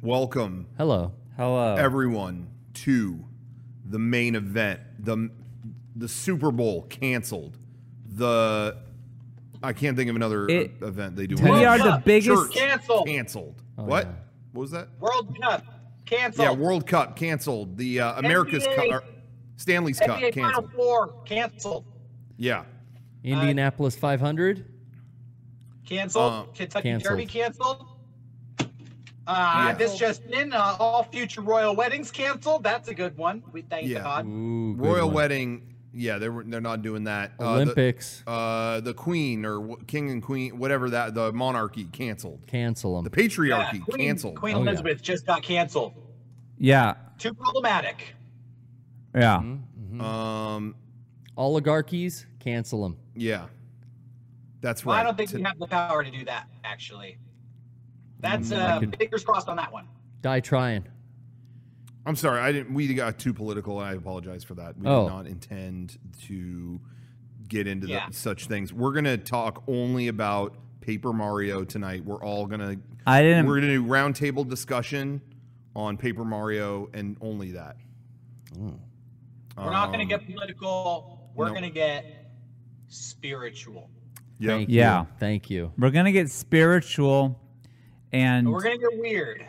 Welcome, Hello. everyone, to the main event. The Super Bowl canceled. I can't think of another event they do. We are the biggest. Canceled. Oh, What? yeah. What was that? World Cup canceled. Yeah, World Cup canceled. The America's NBA Cup, Stanley's Cup NBA canceled. Final Four canceled. Yeah. Indianapolis 500. Canceled. Kentucky canceled. Derby canceled. Yeah. This just in, all future royal weddings canceled. That's a good one. We thank Yeah. God. Ooh, good Royal one. wedding. Yeah, they're not doing that. Olympics. The Queen or King and Queen, whatever that, the monarchy canceled. Cancel them. The patriarchy Queen, canceled. Queen Oh, yeah. Elizabeth just got canceled. Yeah. Too problematic. Yeah. Oligarchies. Cancel them. Yeah. That's Well, right. I don't think we have the power to do that, actually. That's could- fingers crossed on that one. Die trying. I'm sorry. We got too political. I apologize for that. We Oh. did not intend to get into Yeah. such things. We're going to talk only about Paper Mario tonight. We're all going to I didn't. we're going to do roundtable discussion on Paper Mario and only that. We're not going to get political. We're no. going to get spiritual. Yeah. Thank Yeah. you. Thank you. We're gonna get spiritual, and We're going to get weird.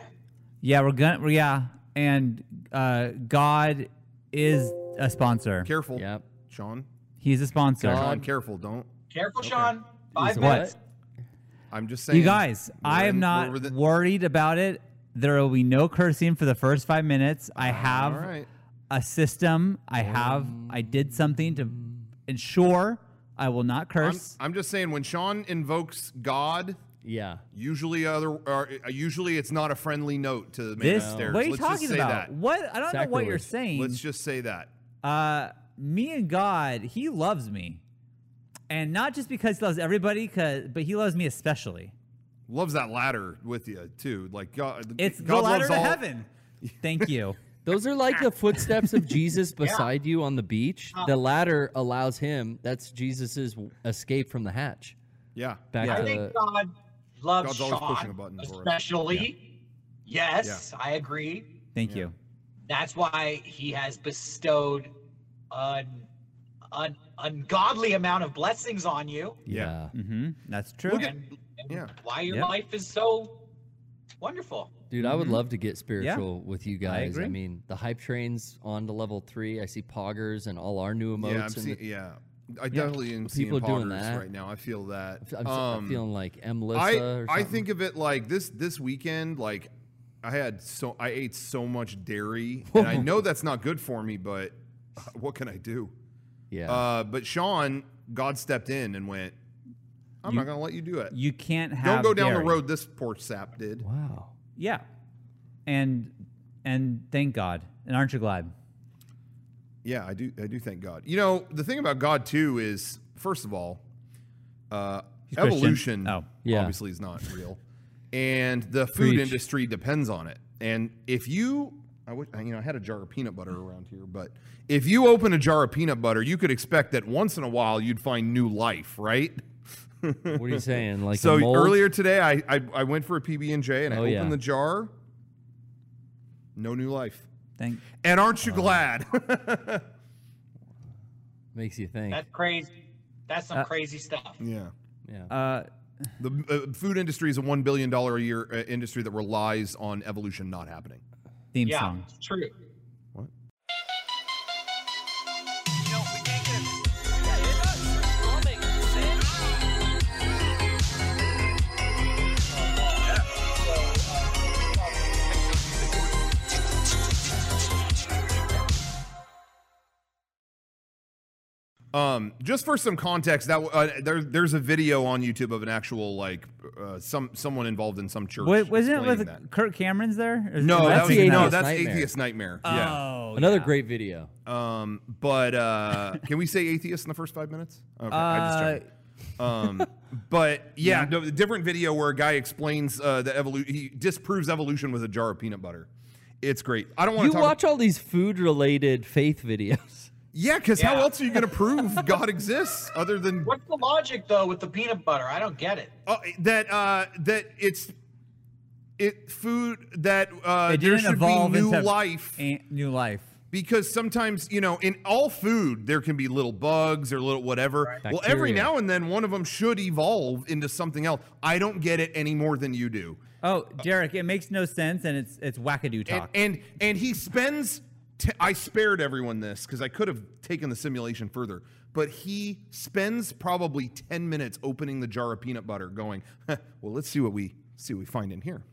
and God is a sponsor. Careful. Yep. Sean. He's a sponsor. God. Sean, careful. Don't. Careful, Sean. 5 Is minutes. I'm just saying. You guys, I am not worried about it. There will be no cursing for the first 5 minutes. I have All right. a system. I did something to ensure I will not curse. I'm just saying when Sean invokes God, Yeah. usually it's not a friendly note to the This. stairs. What are you Let's just talking say about? that. What? I don't know what you're Sacrilege. saying. Let's just say that. Me and God, He loves me, and not just because He loves everybody, but He loves me especially. Loves that ladder with you too. Like God, It's God the ladder loves to all- heaven. Thank you. Those are like the footsteps of Jesus beside you on the beach. The ladder allows him. That's Jesus's escape from the hatch. Yeah. Back I to think God loves God's always pushing a Sean, button for us. especially. Yes, I agree. Thank you. That's why he has bestowed an ungodly amount of blessings on you, yeah. Mm-hmm. That's true. Look at- and Yeah. why your Yep. life is so wonderful. Dude, I would love to get spiritual with you guys. agree. mean, the hype train's on to level 3. I see poggers and all our new emotes. Yeah. and I definitely am seeing people are doing poggers that. right now. I feel that. I'm feeling like Melissa or I something. think of it like this weekend. Like I ate so much dairy, and I know that's not good for me. But what can I do? Yeah. But Sean, God stepped in and went, I'm not going to let you do it. You can't have. Don't go down dairy. the road this poor sap did. wow. Yeah. And thank God. And aren't you glad? Yeah, I do thank God. You know, the thing about God too is, first of all, He's evolution Christian. Oh. Yeah. obviously is not real, and the food Preach. industry depends on it. And if I had a jar of peanut butter around here, but if you open a jar of peanut butter, you could expect that once in a while you'd find new life, right? What are you saying? Like So a mold? earlier today, I went for a PB&J and I Oh, opened yeah. the jar. No new life. Thank. And aren't you glad? Makes you think. That's crazy. That's some crazy stuff. Yeah. Yeah. The food industry is a $1 billion a year industry that relies on evolution not happening. Theme Yeah, song. it's true. What? Just for some context, that there's a video on YouTube of an actual someone involved in some church. Wasn't it explaining with that. Kirk Cameron's there? Or is- No, That's the that's Atheist Nightmare. Atheist Nightmare. Yeah. Oh, Another yeah. great video. But can we say atheist in the first 5 minutes? Okay, I just checked. But yeah, no, a different video where a guy explains that evolution. He disproves evolution with a jar of peanut butter. It's great. I don't want You to talk. watch all these food-related faith videes. Yeah, because how Yeah. else are you going to prove God exists other than What's the logic though with the peanut butter? I don't get it. that it's food that It there didn't should be evolve new into life. New life. Because sometimes, in all food, there can be little bugs or little whatever. Right. Well, every Bacteria. now and then, one of them should evolve into something else. I don't get it any more than you do. Oh, Derek, it makes no sense, and it's wackadoo talk. And he spends. I spared everyone this because I could have taken the simulation further, but he spends probably 10 minutes opening the jar of peanut butter, going, "Well, let's see what we find in here."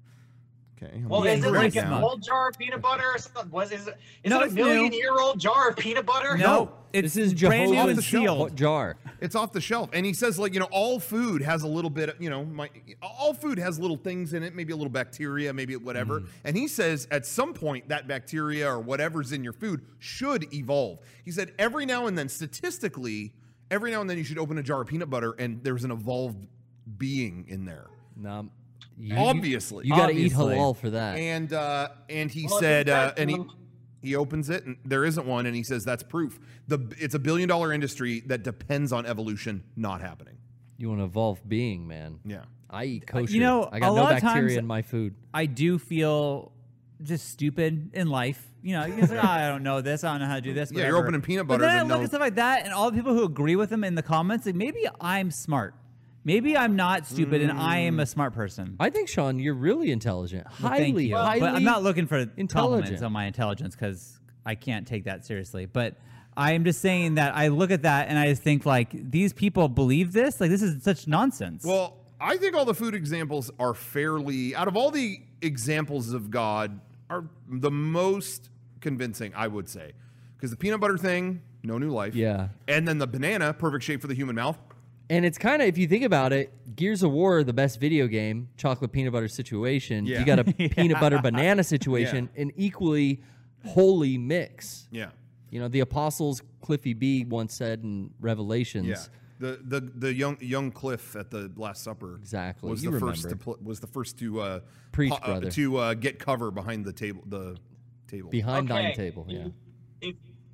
Okay. Well, Yeah, is it like an smug. old jar of peanut butter or something? Is it No, a it's million-year-old jar of peanut butter? No, it's This is brand new Jehovah's and sealed. jar. It's off the shelf, and he says all food has a little bit of all food has little things in it, maybe a little bacteria, maybe whatever. And he says at some point that bacteria or whatever's in your food should evolve. He said every now and then, statistically, every now and then you should open a jar of peanut butter and there's an evolved being in there. No, Obviously. you got to eat Obviously. halal for that. And he Well, said, that's and he opens it, and there isn't one, and he says that's proof. It's a $1 billion industry that depends on evolution not happening. You want to evolve being, man. Yeah. I eat kosher. a I got no lot of bacteria times in my food. I do feel just stupid in life. You can say, I don't know this. I don't know how to do this. Yeah, you're whatever." opening peanut But butter. then I and look no- at stuff like that, and all the people who agree with him in the comments, like maybe I'm smart. Maybe I'm not stupid, and I am a smart person. I think, Sean, you're really intelligent. Well, thank highly, you. highly. But I'm not looking for compliments intelligent. on my intelligence because I can't take that seriously. But I am just saying that I look at that and I just think like these people believe this. Like this is such nonsense. Well, I think all the food examples are fairly, out of all the examples of God, are the most convincing, I would say. Because the peanut butter thing, no new life. Yeah. And then the banana, perfect shape for the human mouth. And it's kind of, if you think about it, Gears of War, the best video game, chocolate peanut butter situation. Yeah. You got a peanut butter banana situation, an equally holy mix. Yeah. The apostles, Cliffy B once said in Revelations. Yeah. The young Cliff at the Last Supper Exactly. was You the first remember. was the first to Preach, brother. to get cover behind the table Behind Okay. Dine Table, yeah. If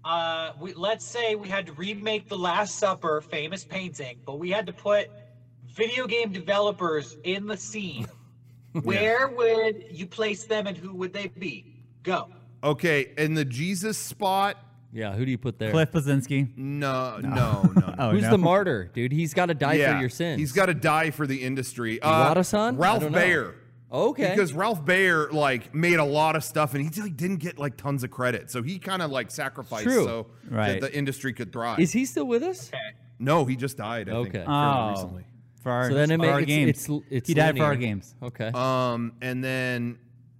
let's say we had to remake the Last Supper famous painting, but we had to put video game developers in the scene. Where would you place them, and who would they be? Go. Okay, in the Jesus spot, Yeah, who do you put there? Cliff Blazinski. no. Oh, Who's no. the martyr, dude? He's got to die for your sins. He's got to die for the industry. Iwata-san? I Ralph don't know. Baer. Okay. Because Ralph Baer made a lot of stuff, and he didn't get tons of credit, so he kind of sacrificed True. so Right. that the industry could thrive. Is he still with us? No, he just died. I think, Okay. fairly recently. For our, So then it for our makes games. it's he died for our linear. games. Okay. And then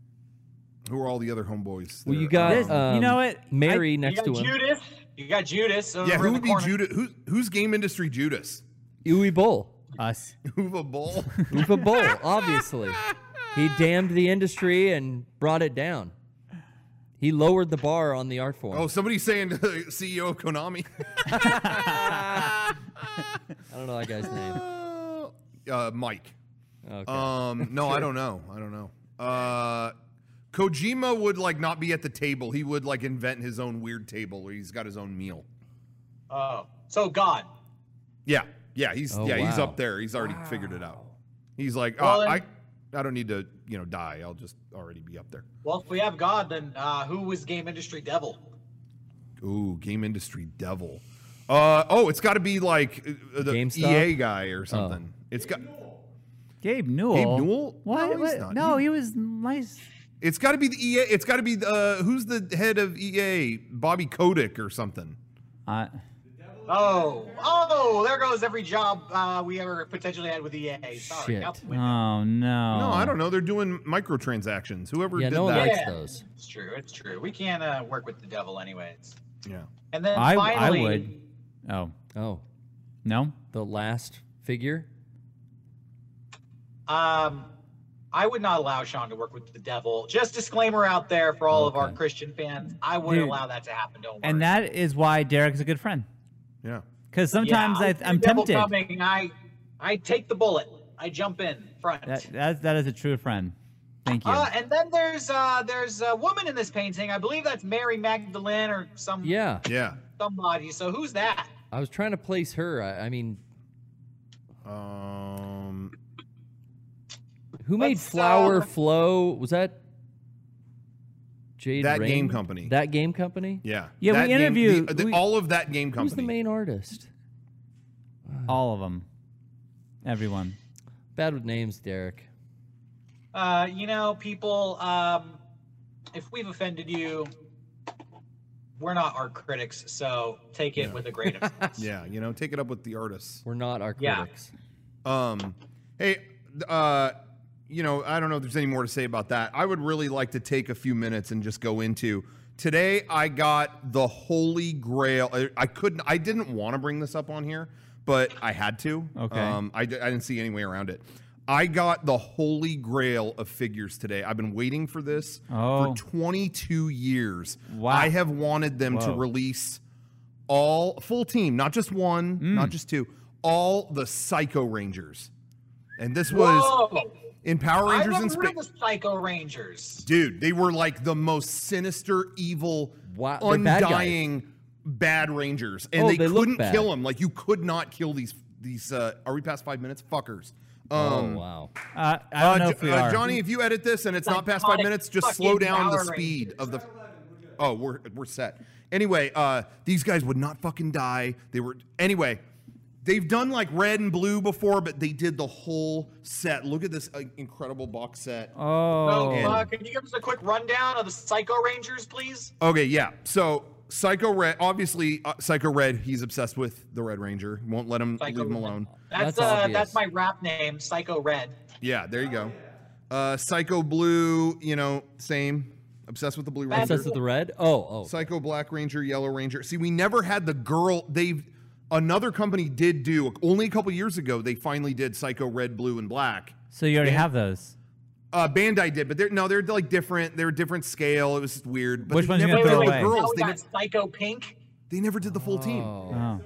who are all the other homeboys? Well, you there? got You know what? Mary You next got to him. Judas. You got Judas. Over yeah, who in would the be corner. Judas? Who's game industry Judas? Uwe Boll. Us. Uwe Boll. Uwe Boll, obviously. He damned the industry and brought it down. He lowered the bar on the art form. Oh, somebody's saying the CEO of Konami. I don't know that guy's name. Mike. Okay. No, I don't know. Kojima would not be at the table. He would invent his own weird table where he's got his own meal. Oh, so God. Yeah, he's Oh, he's wow. up there. He's already figured it out. He's like, Well, I then- don't need to die. I'll just already be up there. Well, if we have God, then who was game industry devil? Ooh, game industry devil. It's got to be the GameStop? EA guy or something. It's got. Gabe Newell. Gabe Newell? What? No, he's What? not. No, he was nice. It's got to be the EA. It's got to be who's the head of EA? Bobby Kotick or something. Oh, there goes every job we ever potentially had with EA. Sorry. Shit. Out the window. Oh no. No, I don't know. They're doing microtransactions. Whoever Yeah, did no one that. likes Yeah. those. It's true. We can't work with the devil anyways. Yeah. And then I finally, would. Oh Oh, no. the last figure? I would not allow Sean to work with the devil. Just disclaimer out there for all of our Okay. Christian fans. I wouldn't Dude. allow that to happen. Don't worry. And that is why Derek's a good friend. Yeah. Because sometimes I see I'm the devil tempted. coming, I take the bullet. I jump in front. That is a true friend. Thank you. And then there's a woman in this painting. I believe that's Mary Magdalene or Yeah. Yeah. somebody. So who's that? I was trying to place her. I mean, Who made Flower Flow? Was that Jade That Raymond? game company. That game company? Yeah. Yeah, we That game- interviewed- all of that game company. Who's the main artist? All of them. Everyone. Bad with names, Derek. People, if we've offended you, we're not art critics, so take it with a grain of salt. Yeah, take it up with the artists. We're not our Yeah. critics. Hey, I don't know if there's any more to say about that. I would really like to take a few minutes and just go into today. I got the Holy Grail. I didn't want to bring this up on here, but I had to. Okay. I didn't see any way around it. I got the Holy Grail of figures today. I've been waiting for this for 22 years. Wow. I have wanted them to Whoa. release all full team, not just one, not just two, all the Psycho Rangers. And this was Whoa! in Power I've Rangers in never heard space. of the Psycho Rangers. Dude, they were like the most sinister, evil, Wow, they're bad guys. undying bad Rangers. And Oh, they they look couldn't bad. kill them. Like, you could not kill these are we past 5 minutes? Fuckers. Oh, wow. I don't know if we are. Johnny, if you edit this and it's not past 5 Psychotic minutes, just fucking slow down the Power speed Rangers. of the. Oh, we're set. Anyway, these guys would not fucking die. Anyway. They've done like red and blue before, but they did the whole set. Look at this incredible box set. Oh. Can you give us a quick rundown of the Psycho Rangers, please? Okay, yeah. So Psycho Red, obviously, Psycho Red. He's obsessed with the Red Ranger. He won't let him Psycho leave him Red. alone. That's obvious. That's my rap name, Psycho Red. Yeah, there you go. Psycho Blue, same. Obsessed with the Blue Ranger. Obsessed with the red? Oh. Psycho Black Ranger, Yellow Ranger. See, we never had the girl. Another company did do only a couple years ago. They finally did Psycho Red, Blue, and Black. So you already have those. Bandai did, but they're like different. They're a different scale. It was just weird. But Which they ones you never gonna throw did away? the Now girls. we got Psycho Pink. They never did the full team. Oh.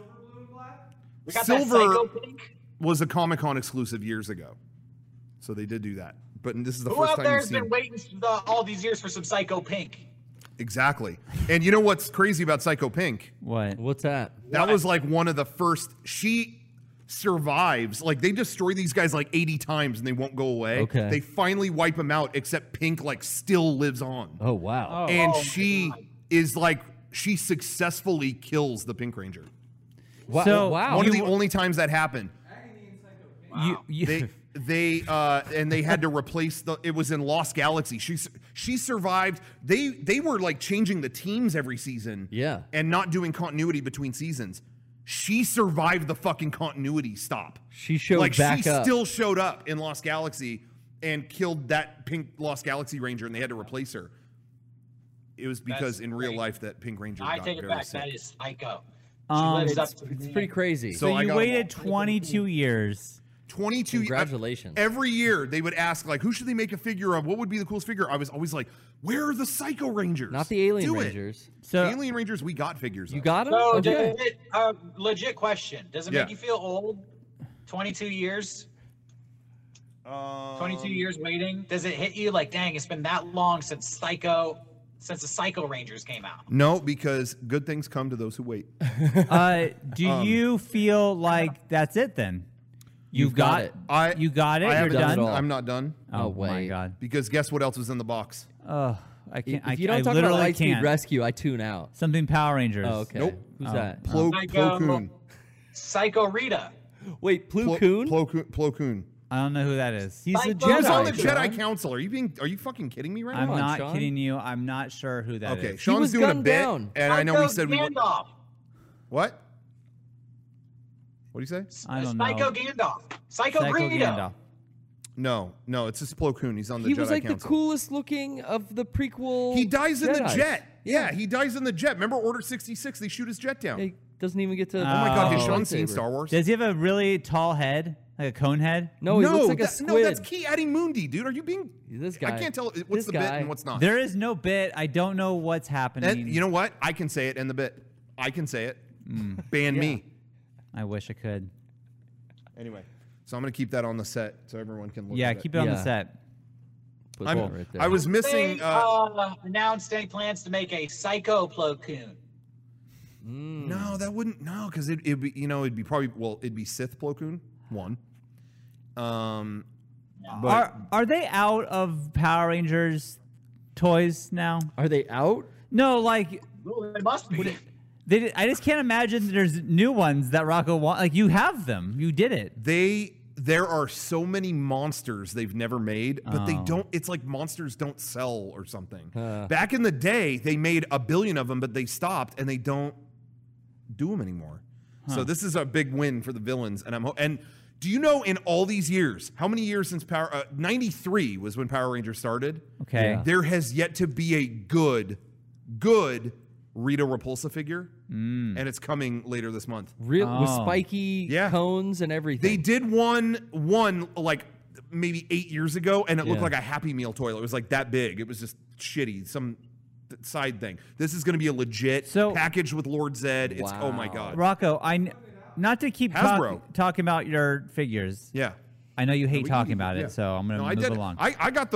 We got Silver- that Psycho Pink. Was a Comic-Con exclusive years ago, so they did do that. But this is the Who first out time there you've has seen been waiting all these years for some Psycho Pink? exactly. And you know what's crazy about Psycho Pink? What? What's that? That was like one of the first. She survives. Like they destroy these guys like 80 times and they won't go away. Okay. They finally wipe them out, except Pink like still lives on. Oh, wow. And Oh, she my God. is like she successfully kills the Pink Ranger. Wow. So, wow. One of the only times that happened. You, They and they had to replace it was in Lost Galaxy. She survived. They were like changing the teams every season. Yeah. And not doing continuity between seasons. She survived the fucking continuity stop. She showed like back she up. still showed up in Lost Galaxy and killed that Pink Lost Galaxy Ranger and they had to replace her. It was because That's in real crazy. life that Pink Ranger I got take it very back. sick. That is Psycho. She Um, lives up It's to the name. pretty crazy. So so I you got 'em waited all. 22 years. 22 Congratulations. Every year they would ask like who should they make a figure of? What would be the coolest figure? I was always like, where are the Psycho Rangers? Not the Alien Do it. Rangers. So Alien Rangers we got figures You of. got them? So, Okay. legit question. Does it Yeah. make you feel old? 22 years? 22 years waiting? Does it hit you like, dang, it's been that long since the Psycho Rangers came out? No, because good things come to those who wait. Do you feel like that's it then? You've got it. You got it. I You're haven't done it done. all. I'm not done No my way. god. because guess what else was in the box? Oh, I can't. If you don't I talk about literally Lightspeed can't. Rescue, I tune out. Something Power Rangers. Oh, okay. Nope. Who's Oh. that? Plo Koon. Psycho Rita. Wait, Plo Koon? Plo Koon. I don't know who that is. He's a Psycho Jedi. He was on the Sean. Jedi Council. Are you fucking kidding me right I'm now? on, not Sean. kidding you. I'm not sure who that is. Okay, Sean's was doing a gunned bit, down. and I know we said we. Gandalf. What? What do you say? I don't know. Psycho Gandalf. Psycho Psycho Greedo. Gandalf. No, it's just Plo Koon. He's on the He Jedi was like Council. the coolest looking of the prequel. He dies in the Jedis. jet. Yeah, he dies in the jet. Remember Order 66? They shoot his jet down. He doesn't even get to. Oh Oh my God, has Oh. Sean seen lightsaber. Star Wars? Does he have a really tall head, like a cone head? No, he looks like a that- squid. no, that's Ki Adi Mundi, dude. Are you being? This guy. I can't tell what's This the bit guy. and what's not. There is no bit. I don't know what's happening. And you know what? I can say it in the bit. I can say it. Ban me. I wish I could. Anyway, so I'm gonna keep that on the set so everyone can look. Yeah, at it. keep it on the Yeah. set. Put I'm- that right there. I was They missing. announced any plans to make a Psycho Plo Koon. No, that wouldn't. No, because it'd be it'd be probably it'd be Sith Plo Koon one. Are they out of Power Rangers toys now? Are they out? No, like Well, it must be. I just can't imagine there's new ones that Rocco want. Like, you have them. You did it. There are so many monsters they've never made, but they don't. It's like monsters don't sell or something. Back in the day, they made 1 billion of them, but they stopped and they don't do them anymore. So this is a big win for the villains. And do you know, in all these years, how many years since 93 was when Power Rangers started? Okay. Yeah. There has yet to be a good Rita Repulsa figure, and it's coming later this month. With spiky cones and everything. They did one like maybe 8 years ago, and it looked like a Happy Meal toilet. It was like that big. It was just shitty, some side thing. This is going to be a legit package with Lord Zed. It's oh my god, Rocco. Not to keep talking about your figures. Yeah. I know you hate talking about it, so I'm going to move along. I got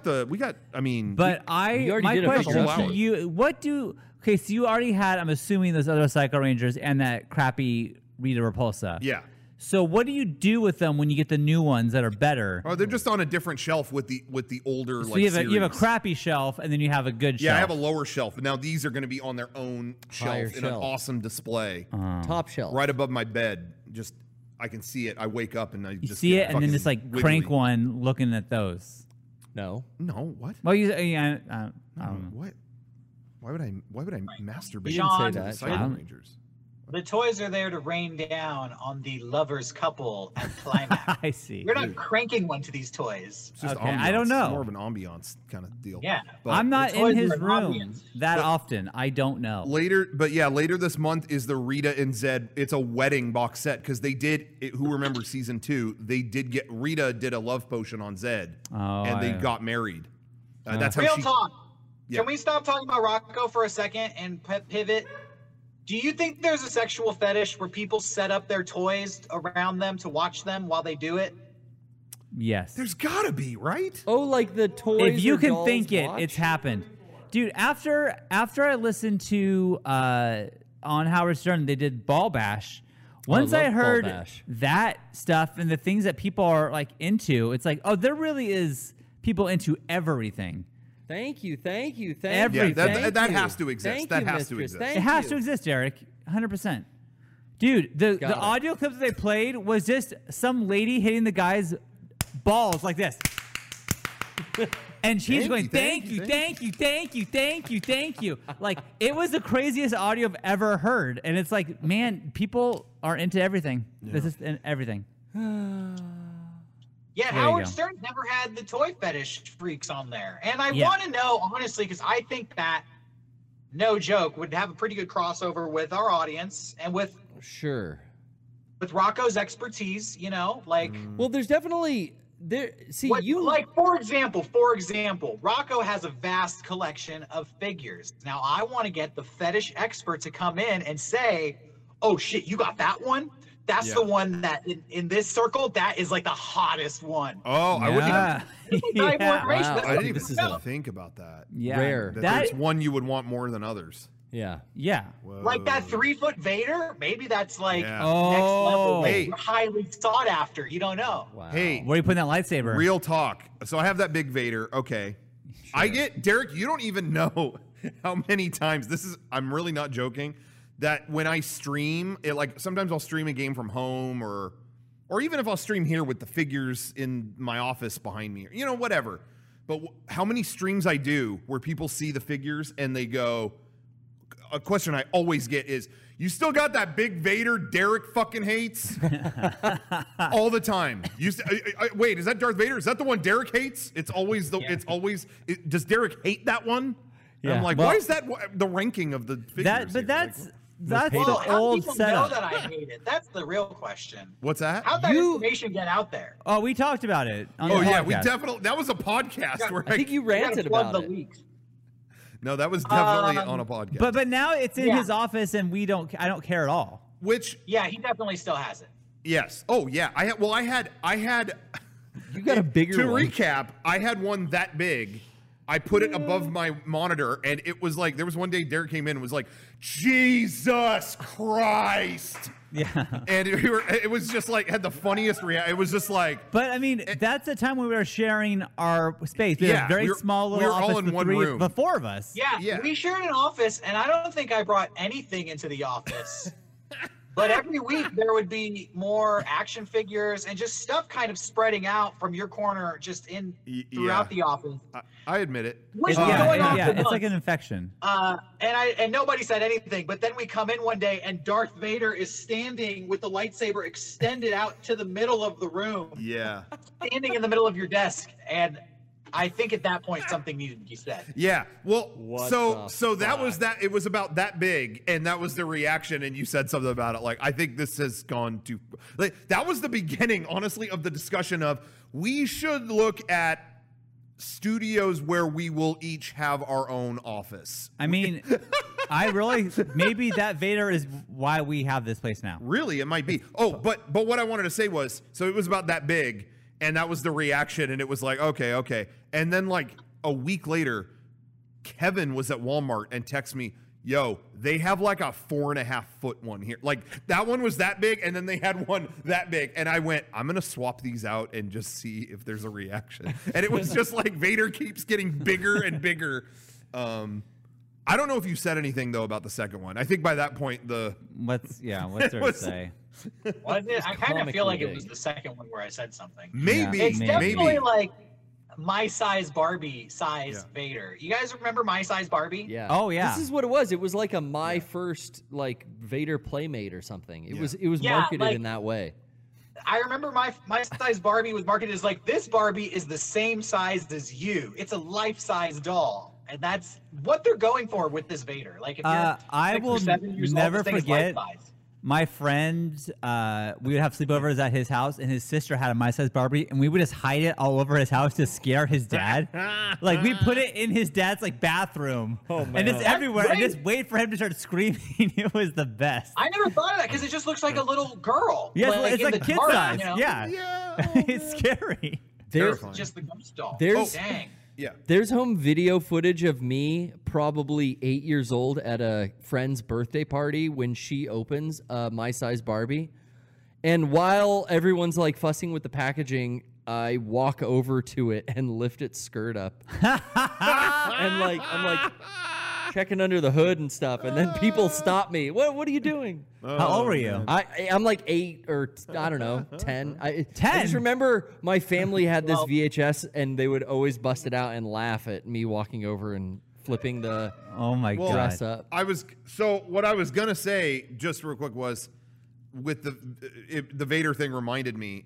I mean, but my question to you, okay, so you already had, I'm assuming, those other Psycho Rangers and that crappy Rita Repulsa. Yeah. So what do you do with them when you get the new ones that are better? Oh, they're just on a different shelf with the older so like you series. have a crappy shelf, and then you have a good shelf. Yeah, I have a lower shelf, but now these are going to be on their own shelf in an awesome display. Top shelf. Right above my bed. Just, I can see it. I wake up and I just see it, and then just like wiggly. crank one looking at those. No, what? Well, I don't know. What? Why would I masturbate? Sean, say that. Psycho Rangers. The toys are there to rain down on the lovers couple at climax. I see. You're not cranking one to these toys. It's just Okay, ambiance. I don't know. It's more of an ambiance kind of deal. Yeah. But I'm not toys in his are an room audience. that often. I don't know. later this month is the Rita and Zed. It's a wedding box set because they did. Who remembers season 2? They did get Rita did a love potion on Zed, and they got married. That's how Real she. talk. Yeah. Can we stop talking about Rocco for a second and pivot? Do you think there's a sexual fetish where people set up their toys around them to watch them while they do it? Yes. There's gotta be, right? Oh, like the toys. If you or can dolls think it, watch? it's happened. Dude, after I listened to on Howard Stern, they did Ball Bash. Once I love Ball heard Bash. that stuff and the things that people are like into, it's like, oh, there really is people into everything. Thank you. Everything. Yeah, that has to exist. Thank That you, has to mistress. exist. Thank It has you. to exist, Eric. 100%. Dude, the it. audio clip that they played was just some lady hitting the guy's balls like this. And she's going, thank you. Like, it was the craziest audio I've ever heard. And it's like, man, people are into everything. This is everything. Yeah, There you Howard go. Stern never had the toy fetish freaks on there. And I Yeah. want to know, honestly, because I think that, no joke, would have a pretty good crossover with our audience and with Sure. Rocco's expertise, you know? Like, Well, there's definitely there. See, for example, Rocco has a vast collection of figures. Now, I want to get the fetish expert to come in and say, oh, shit, you got that one? That's the one that in this circle, that is like the hottest one. Oh, I wouldn't. Yeah. Wow. I didn't even This is think about that. Yeah. Rare. There's one you would want more than others. Yeah. Yeah. Like that 3-foot Vader, maybe that's like Yeah. next level, like, Hey. highly sought after. You don't know. Wow. Hey, Where are you putting that lightsaber? real talk. So I have that big Vader. Okay. I get Derek, you don't even know how many times I'm really not joking, that when I stream, sometimes I'll stream a game from home or even if I'll stream here with the figures in my office behind me, or, whatever. But how many streams I do where people see the figures and they go, a question I always get is, you still got that big Vader Derek fucking hates? All the time. Wait, is that Darth Vader? Is that the one Derek hates? It's always does Derek hate that one? And I'm Yeah. like, Well, why is that the ranking of the figures? here? That's Well, the How do old people setup. know that I hate it? That's the real question. What's that? How'd that information get out there? Oh, we talked about it. On Oh the yeah, we podcast. definitely, that was a podcast where I think you You gotta ranted plug about the it. leaks. No, that was definitely on a podcast. But now it's in Yeah. his office, and I don't care at all. Which, Yeah, he definitely still has it. yes. Oh yeah, I had You got a bigger to one. recap, I had one that big I put it above my monitor, and it was like, there was one day Derek came in and was like, Jesus Christ. Yeah. And it was just like, had the funniest reaction. It was just like. But I mean, that's the time when we were sharing our space. We had a very small little we were office all in one room. the four of us. Yeah, we shared an office, and I don't think I brought anything into the office. But every week there would be more action figures and just stuff kind of spreading out from your corner just throughout the office. I admit it. Which was going on for it's months. like an infection. And nobody said anything. But then we come in one day and Darth Vader is standing with the lightsaber extended out to the middle of the room. Yeah. Standing in the middle of your desk. And I think at that point something needed to be said. Yeah. Well, What so the that was that. It was about that big, and that was the reaction. And you said something about it, like, I think this has gone too. Like, that was the beginning, honestly, of the discussion of we should look at studios where we will each have our own office. I mean, maybe that Vader is why we have this place now. Really, it might be. Oh, but what I wanted to say was, so it was about that big. And that was the reaction, and it was like, okay. And then, like, a week later, Kevin was at Walmart and texted me, yo, they have like a 4.5-foot one here. Like, that one was that big, and then they had one that big. And I went, I'm going to swap these out and just see if there's a reaction. And it was just like Vader keeps getting bigger and bigger. I don't know if you said anything, though, about the second one. I think by that point, what's there to say? Was it? I kind of feel like it was the second one where I said something. Maybe. It's definitely maybe. like my size Barbie size Vader. You guys remember My Size Barbie? Yeah. Oh, yeah. This is what it was. It was like a My First like Vader Playmate or something. It was marketed like, in that way. I remember my size Barbie was marketed as like, this Barbie is the same size as you. It's a life-size doll. And that's what they're going for with this Vader. Like, if you're I 6 or will 7 years never old, this thing is forget life-size. my friend, we would have sleepovers at his house, and his sister had a My Size Barbie, and we would just hide it all over his house to scare his dad. Like, we put it in his dad's like bathroom, and it's everywhere, and just wait for him to start screaming. It was the best. I never thought of that because it just looks like a little girl. Yes, like, it's in like the kid dark, size. you know? Yeah, it's scary. There's Just the ghost doll. There's- Dang. Yeah. There's home video footage of me probably 8 years old at a friend's birthday party when she opens My Size Barbie. And while everyone's like fussing with the packaging, I walk over to it and lift its skirt up. And like I'm like checking under the hood and stuff, and then people stop me. What are you doing? How old were you? I'm like 8 or I don't know, 10. 10? I just remember my family had this VHS, and they would always bust it out and laugh at me walking over and flipping the Oh my dress god! up. What I was gonna say just real quick was, with the Vader thing reminded me.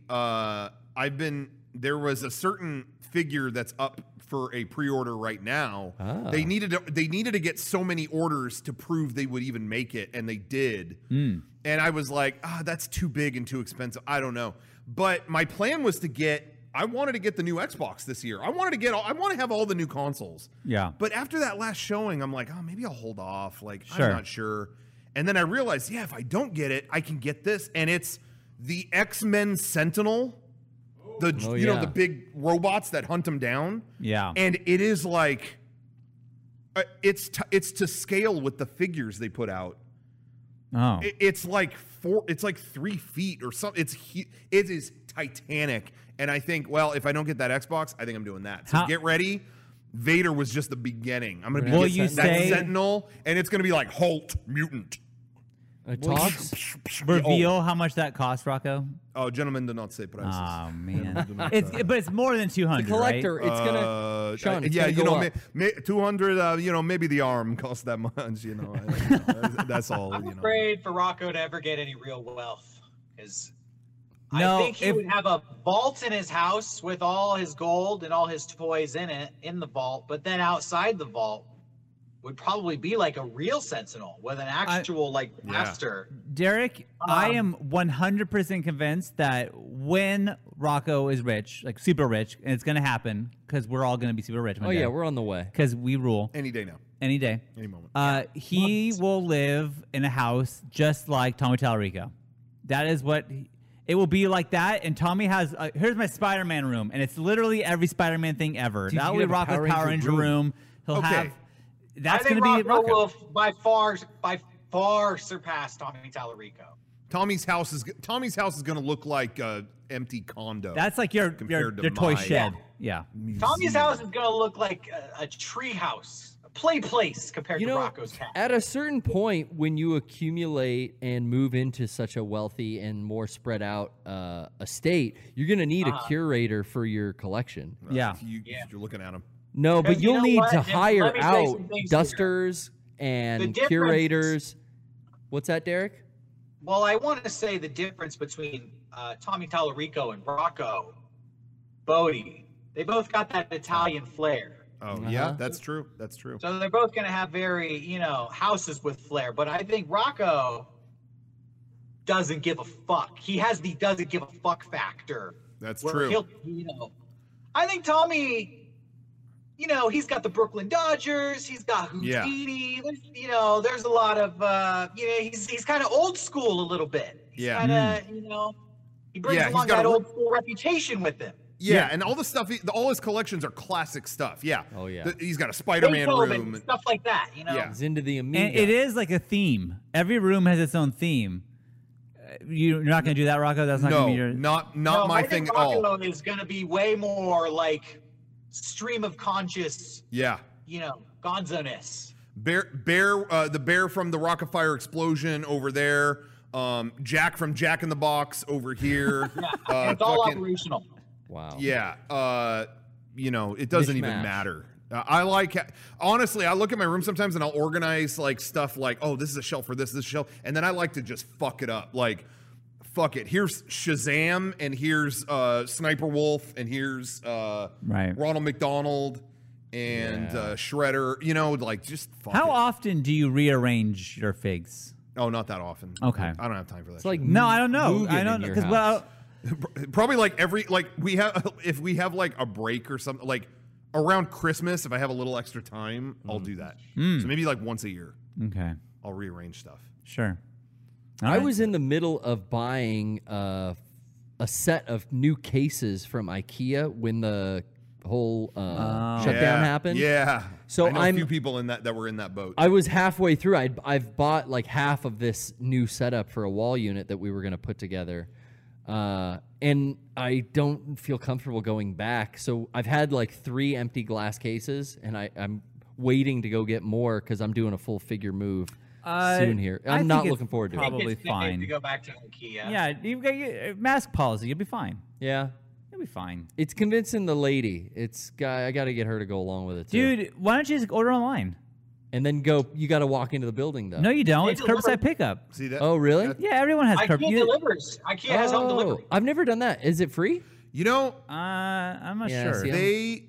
There was a certain figure that's up for a pre-order right now. They needed to get so many orders to prove they would even make it, and they did. And I was like, that's too big and too expensive. I don't know. But my plan was I wanted to get the new Xbox this year. I want to have all the new consoles. Yeah. But after that last showing, I'm like, maybe I'll hold off. Like, Sure. I'm not sure. And then I realized, if I don't get it, I can get this, and it's the X-Men Sentinel. The big robots that hunt them down. Yeah. And it is like, it's to scale with the figures they put out. Oh. It's like 3 feet or something. It is titanic. And I think, if I don't get that Xbox, I think I'm doing that. So get ready. Vader was just the beginning. I'm going to be that Sentinel, and it's going to be like Holt, mutant. Talks? Reveal how much that costs, Rocco. Oh, gentlemen do not say prices. Oh man, but it's more than 200. The collector, right? it's gonna. Sean, it's gonna go up. 200. Maybe the arm costs that much. That's all. I'm afraid for Rocco to ever get any real wealth, because No, I think he would have a vault in his house with all his gold and all his toys in the vault, but then outside the vault would probably be like a real Sentinel with an actual blaster. Derek, I am 100% convinced that when Rocco is rich, like super rich, and it's going to happen because we're all going to be super rich one day. Yeah, we're on the way. Because we rule. Any day now. Any day. Any moment. He will live in a house just like Tommy Tallarico. That is what... it will be like that. And Tommy has here's my Spider-Man room, and it's literally every Spider-Man thing ever. Dude, That you will be have a Rocco's Power Ranger room. He'll Okay. have. That's I going think to be Rocco Rocco. will by far surpass Tommy Tallarico. Tommy's house is going to look like a empty condo. That's like your compared to toy my shed. Yeah. Tommy's house is gonna look like a tree house, a play place compared You to know, Rocco's house. at a certain point, when you accumulate and move into such a wealthy and more spread out estate, you're going to need a curator for your collection. Yeah. You're looking at him. No, but Because you you'll know need what? to And hire let me say out some things here. dusters and The difference- curators. What's that, Derek? Well, I want to say the difference between Tommy Tallarico and Rocco Bodie. They both got that Italian flair. Oh yeah, that's true. That's true. So they're both going to have very, houses with flair. But I think Rocco doesn't give a fuck. He has the doesn't give a fuck factor. That's where true. I think Tommy, he's got the Brooklyn Dodgers. He's got Houdini. There's a lot of, he's kind of old school a little bit. He's Yeah. kind of, he brings Yeah, he's along got that a- old school reputation with him. Yeah, and all the stuff, all his collections are classic stuff. Yeah. Oh, yeah. He's got a Spider-Man Beethoven, room. stuff like that, Yeah. He's into the Amiga. And it is like a theme. Every room has its own theme. You're not going to do that, Rocco? That's not No, going to be your... not No, my I thing think at all. Rocco is going to be way more like stream of conscious, Yeah. gonzo-ness. The bear from the Rockafire explosion over there. Jack from Jack in the Box over here. It's all fucking- operational. Wow. Yeah. It doesn't even Mishmash. matter. Honestly, I look at my room sometimes and I'll organize like stuff like, oh, this is a shelf for this is a shelf. And then I like to just fuck it up. Like, fuck it. Here's Shazam and here's Sniper Wolf and here's Ronald McDonald and Shredder. Like just fuck How it. often do you rearrange your figs? Oh, not that often. Okay. I don't have time for that. It's like No, I don't know. Mugen I in don't your because house. Probably like if we have like a break or something, like around Christmas, if I have a little extra time, I'll do that. So maybe like once a year, okay, I'll rearrange stuff. sure. I was in the middle of buying a set of new cases from IKEA when the whole shutdown happened. Yeah. So I know I'm- a few people in that were in that boat. I was halfway through. I've bought like half of this new setup for a wall unit that we were going to put together. And I don't feel comfortable going back. So I've had like 3 empty glass cases, and I'm waiting to go get more because I'm doing a full figure move soon here. I I'm not think it's looking forward to it. probably It's safe fine. to go back to IKEA. Yeah, you've got mask policy. You'll be fine. Yeah. You'll be fine. It's convincing the lady. I got to get her to go along with it too. Dude, why don't you just order online? And then go. You got to walk into the building though. No, you don't. They It's deliver. curbside pickup. See that? Oh really? Yeah, everyone has IKEA curbside. delivers. IKEA has home delivery. I've never done that. Is it free? You know, I'm not Yeah, sure. see,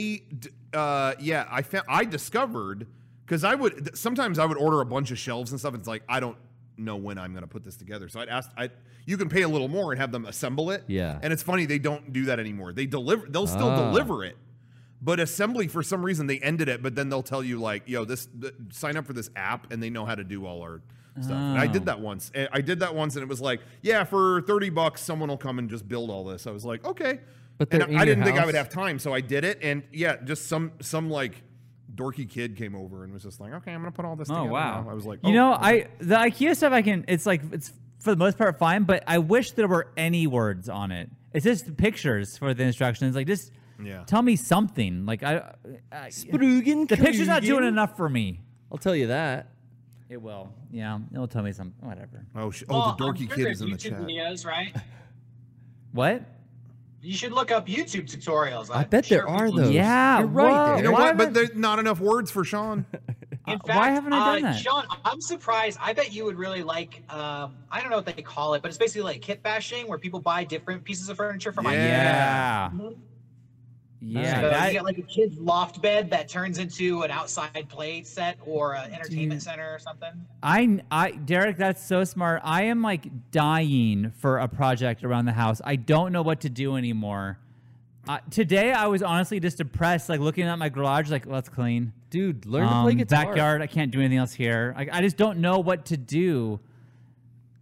I discovered because sometimes I would order a bunch of shelves and stuff. And it's like I don't know when I'm going to put this together, so you can pay a little more and have them assemble it. Yeah. And it's funny they don't do that anymore. They'll still deliver it, but assembly for some reason they ended it. But then they'll tell you like, yo, sign up for this app and they know how to do all our stuff. And I did that once. And it was like, yeah, for $30 someone will come and just build all this. I was like, okay. But and they're in I your didn't think I house? would have time, so I did it. And yeah, just some like dorky kid came over and was just like, okay, I'm gonna put all this Oh together wow! now. I was like, you know, okay. the IKEA stuff it's for the most part fine, but I wish there were any words on it. It's just pictures for the instructions. Like just tell me something. Like Sprugen. the picture's not doing Krugen? enough for me. I'll tell you that. It will. Yeah, it'll tell me some. Whatever. the I'm dorky sure kid there's is in the YouTube chat. videos, right? What? You should look up YouTube tutorials. I I'm bet there sure are people- those. Yeah, You're right. whoa. Derek. You know Why what? But haven't- there's not enough words for Sean. In fact, why haven't I done that? Sean, I'm surprised. I bet you would really like. I don't know what they call it, but it's basically like kit bashing, where people buy different pieces of furniture from IKEA. Yeah. So Yeah. you get like a kid's loft bed that turns into an outside play set or an entertainment center or something. Derek, that's so smart. I am like dying for a project around the house. I don't know what to do anymore. Today, I was honestly just depressed, like looking at my garage, like, let's clean. Dude, learn to play guitar. Backyard, I can't do anything else here. I just don't know what to do.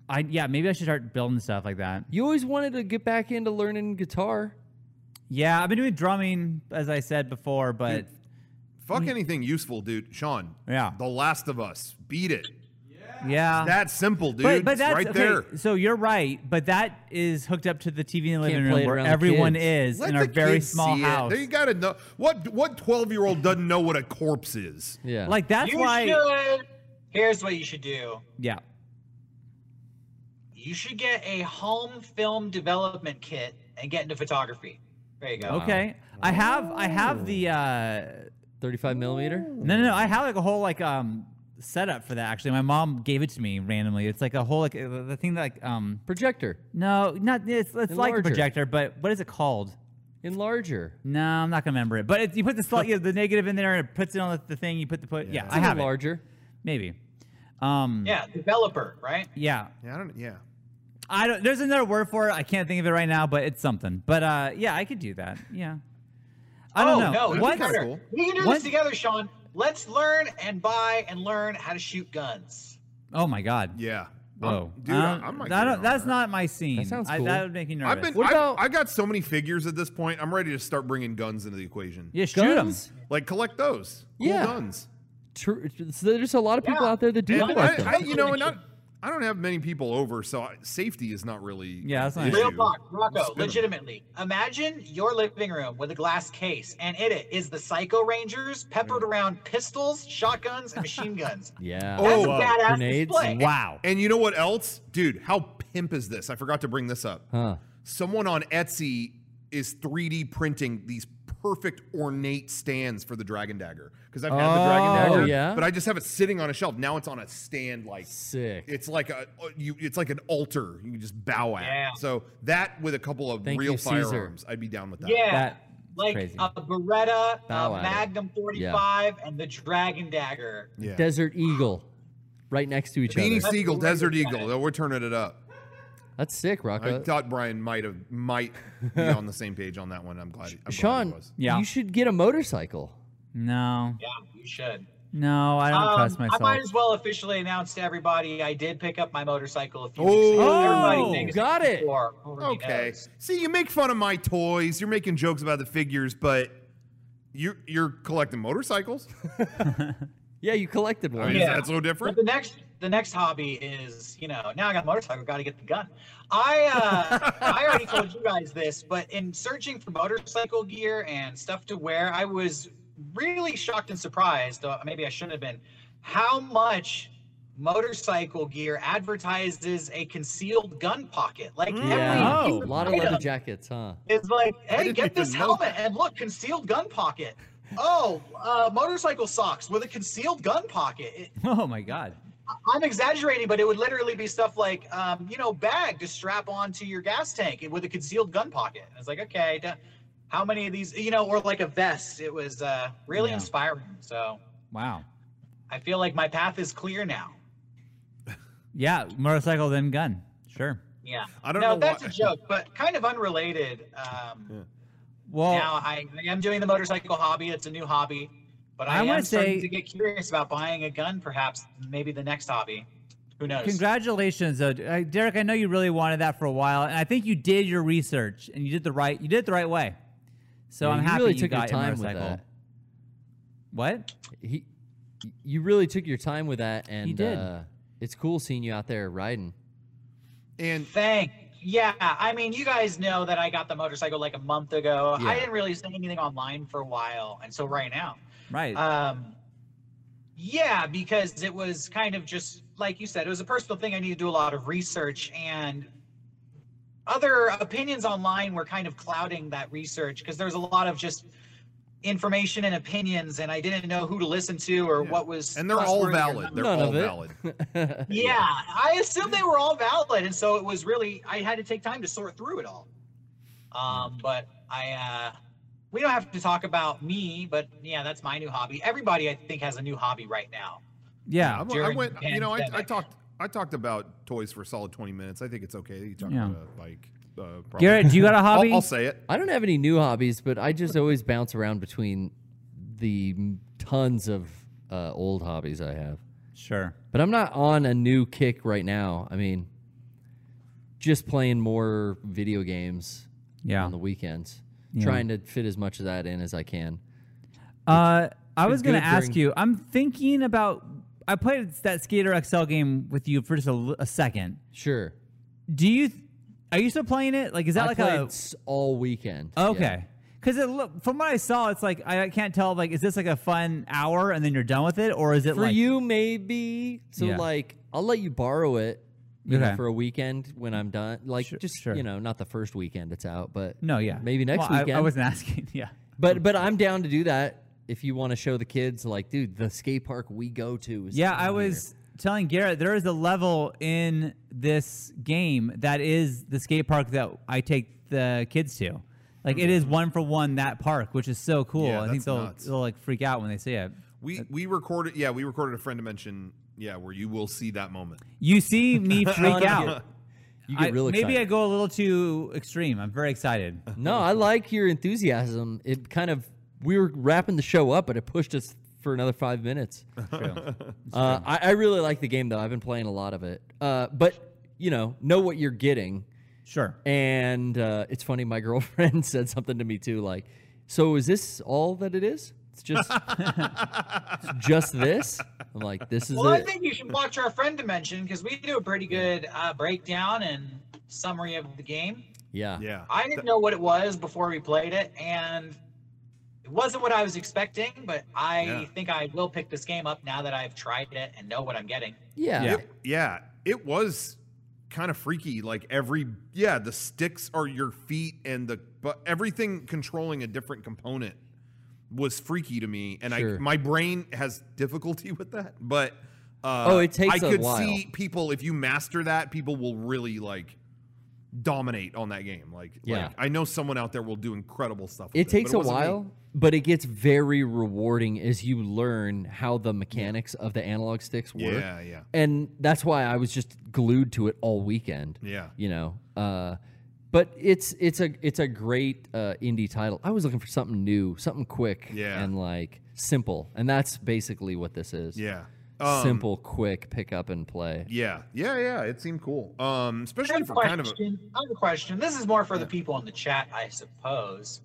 Maybe I should start building stuff like that. You always wanted to get back into learning guitar. Yeah, I've been doing drumming, as I said before, but Fuck anything useful, dude. Sean. Yeah. The Last of Us. Beat it. yeah. That's simple, dude. But It's that's right okay, there. So you're right, but that is hooked up to the TV in the living play room it where around the everyone kids. is Let in the our very kids small see house. It. They gotta know what 12-year-old doesn't know what a corpse is. Yeah. Like that's You why. should. Here's what you should do. Yeah. You should get a home film development kit and get into photography. There you go. Okay. I have the 35 millimeter. no. I have like a whole setup for that. Actually, my mom gave it to me randomly. It's like a whole the thing that Projector. no, not it's like a Enlarger. projector, but what is it called? Enlarger. No, I'm not gonna remember it. But you put the negative in there and it puts it on the thing. You put yeah, It's I have it. Enlarger. Maybe. Yeah, developer, right? Yeah. Yeah. I don't. There's another word for it. I can't think of it right now, but it's something. But yeah, I could do that. Yeah. I don't know. No, That'd be what? kinda cool. We can do What? this together, Sean. Let's learn and buy and learn how to shoot guns. Oh my God. Yeah. Whoa. Dude, I might get in on that's that. not my scene. That sounds cool. That would make me nervous. I got so many figures at this point. I'm ready to start bringing guns into the equation. Yeah, shoot 'em. Guns? Like collect those. Cool Yeah. guns. So there's a lot of people Yeah. out there that do And collect them. I don't have many people over, so safety is not really. Yeah, that's not an an Real issue. talk, Rocco, Spin 'em. legitimately. Imagine your living room with a glass case, and in it is the Psycho Rangers peppered around pistols, shotguns, and machine guns. Yeah. Oh, That's a whoa. badass Grenades? display. Wow. And you know what else, dude? How pimp is this? I forgot to bring this up. Huh. Someone on Etsy is 3D printing these perfect ornate stands for the Dragon Dagger because I've had the Dragon Oh, Dagger, yeah? but I just have it sitting on a shelf. Now it's on a stand, like Sick. it's like it's like an altar you can just bow at. Yeah. So that with a couple of Thank real you, Caesar. firearms, I'd be down with that. Yeah, That's like crazy. a Beretta, Bow a at it. Magnum 45, and the Dragon Dagger. Yeah. Desert Eagle. Right next to each Beanie other. Siegel, That's Desert great. Eagle. We're turning it up. That's sick, I Rocco. thought Brian might be on the same page on that one. I'm glad. Sean, he was. Yeah. you should get a motorcycle. No. Yeah, you should. No, I don't trust myself. I might as well officially announce to everybody I did pick up my motorcycle a few Oh. weeks ago. Oh, Everybody thinks got it. before, already Okay. knows. See, you make fun of my toys. You're making jokes about the figures, but you're collecting motorcycles. Yeah, you collected one. I mean, Yeah. That's no different. But the next hobby is, now I got a motorcycle, got to get the gun. I already told you guys this, but in searching for motorcycle gear and stuff to wear, I was really shocked and surprised, maybe I shouldn't have been, how much motorcycle gear advertises a concealed gun pocket. Like Yeah. every Oh, A lot of leather jackets, huh? It's like, hey, didn't get this even know helmet and look, concealed gun pocket. Oh, motorcycle socks with a concealed gun pocket. Oh my God. I'm exaggerating, but it would literally be stuff like, bag to strap onto your gas tank with a concealed gun pocket. I was like, okay, how many of these, or like a vest. It was really Yeah. inspiring. So Wow. I feel like my path is clear now. Yeah, motorcycle then gun. Sure. Yeah. I don't no, know that's why- a joke, but kind of unrelated. Well, Now I am doing the motorcycle hobby. It's a new hobby, but I I wanna am starting say- to get curious about buying a gun. Perhaps maybe the next hobby. Who knows? congratulations, though, Derek. I know you really wanted that for a while, and I think you did your research and you did it the right way. So Yeah, I'm you happy really you took your got your time with motorcycle. that. What? You really took your time with that, and He did. It's cool seeing you out there riding. And Yeah, I mean, you guys know that I got the motorcycle like a month ago. Yeah. I didn't really say anything online for a while, and so right now, Right. yeah, because it was kind of just like you said, it was a personal thing. I needed to do a lot of research, and other opinions online were kind of clouding that research because there's a lot of just information and opinions, and I didn't know who to listen to or what was. they're all trustworthy or valid. not. They're None all of it. valid. Yeah, I assumed they were all valid, and so it was really I had to take time to sort through it all. But we don't have to talk about me, but yeah, that's my new hobby. Everybody I think has a new hobby right now. yeah. I During went. the I pandemic. talked about toys for a solid 20 minutes. I think it's okay. You talk Yeah. about a bike. Probably. Garrett, do you got a hobby? I'll say it. I don't have any new hobbies, but I just always bounce around between the tons of old hobbies I have. Sure. But I'm not on a new kick right now. I mean, just playing more video games Yeah. on the weekends. Yeah. Trying to fit as much of that in as I can. I was going to good ask during- you, I'm thinking about, I played that Skater XL game with you for just a second. Sure. Are you still playing it? Like, is that I like played a... all weekend. Okay. Because from what I saw, it's like, I can't tell, like, is this like a fun hour and then you're done with it? Or is it For like... you, maybe. So, Yeah. like, I'll let you borrow it you know, Okay. for a weekend when I'm done. Like, Sure. you know, not the first weekend it's out, but No, yeah. maybe next Well, weekend. I wasn't asking, yeah. But I'm down to do that if you want to show the kids, like, dude, the skate park we go to is Yeah, down I here. was telling Garrett, there is a level in this game that is the skate park that I take the kids to. Like, it is 1-for-1 that park, which is so cool. Yeah, I think that's they'll nuts. like freak out when they see it. We recorded a friend dimension, where you will see that moment. You see me freak you out. get- You get real excited. Maybe I go a little too extreme. I'm very excited. No, I like your enthusiasm. It kind of, we were wrapping the show up, but it pushed us for another 5 minutes. I really like the game, though. I've been playing a lot of it. But, you know what you're getting. Sure. And it's funny, my girlfriend said something to me, too, like, so is this all that it is? It's just, it's just this? I'm like, this is Well, I it. think you should watch our friend dimension because we do a pretty good breakdown and summary of the game. Yeah. Yeah. I didn't know what it was before we played it, and it wasn't what I was expecting, but I think I will pick this game up now that I've tried it and know what I'm getting. Yeah. It was kind of freaky. Like the sticks are your feet and but everything controlling a different component was freaky to me. And Sure. my brain has difficulty with that, but it takes I a could while. see people, if you master that, people will really like dominate on that game. Like I know someone out there will do incredible stuff with It takes but a wasn't me. while, but it gets very rewarding as you learn how the mechanics of the analog sticks work. Yeah. And that's why I was just glued to it all weekend. Yeah. You know, but it's a great indie title. I was looking for something new, something quick, and like simple, and that's basically what this is. Yeah. Simple, quick, pick up and play. Yeah. It seemed cool. I Especially have a for question. kind of I have a question. This is more for the people in the chat, I suppose.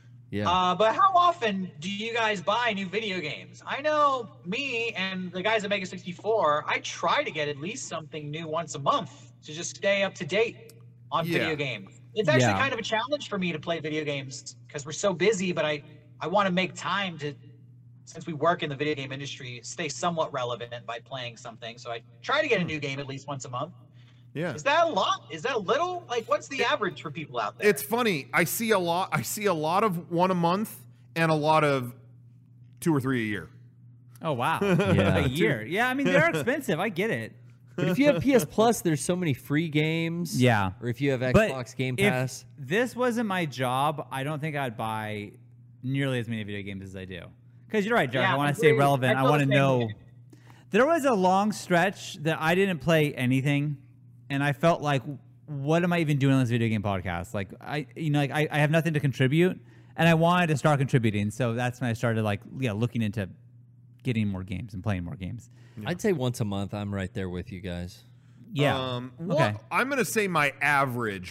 Yeah. But how often do you guys buy new video games? I know me and the guys at Mega 64, I try to get at least something new once a month to just stay up to date on video games. It's actually kind of a challenge for me to play video games because we're so busy, but I want to make time to, since we work in the video game industry, stay somewhat relevant by playing something. So I try to get a new game at least once a month. Yeah. Is that a lot? Is that a little? Like, what's the average for people out there? It's funny. I see a lot of one a month and a lot of 2 or 3 a year. Oh, wow. Yeah. A year. Yeah, I mean, they're expensive. I get it. But if you have PS Plus, there's so many free games. Yeah. Or if you have But Xbox Game if Pass. this wasn't my job, I don't think I'd buy nearly as many video games as I do. Because you're right, Jared. Yeah, I want to stay agreed. relevant. I I feel want to the same know. way. There was a long stretch that I didn't play anything, and I felt like, what am I even doing on this video game podcast? Like, I have nothing to contribute, and I wanted to start contributing. So that's when I started looking into getting more games and playing more games. I'd say once a month. I'm right there with you guys. Yeah. Okay. I'm going to say my average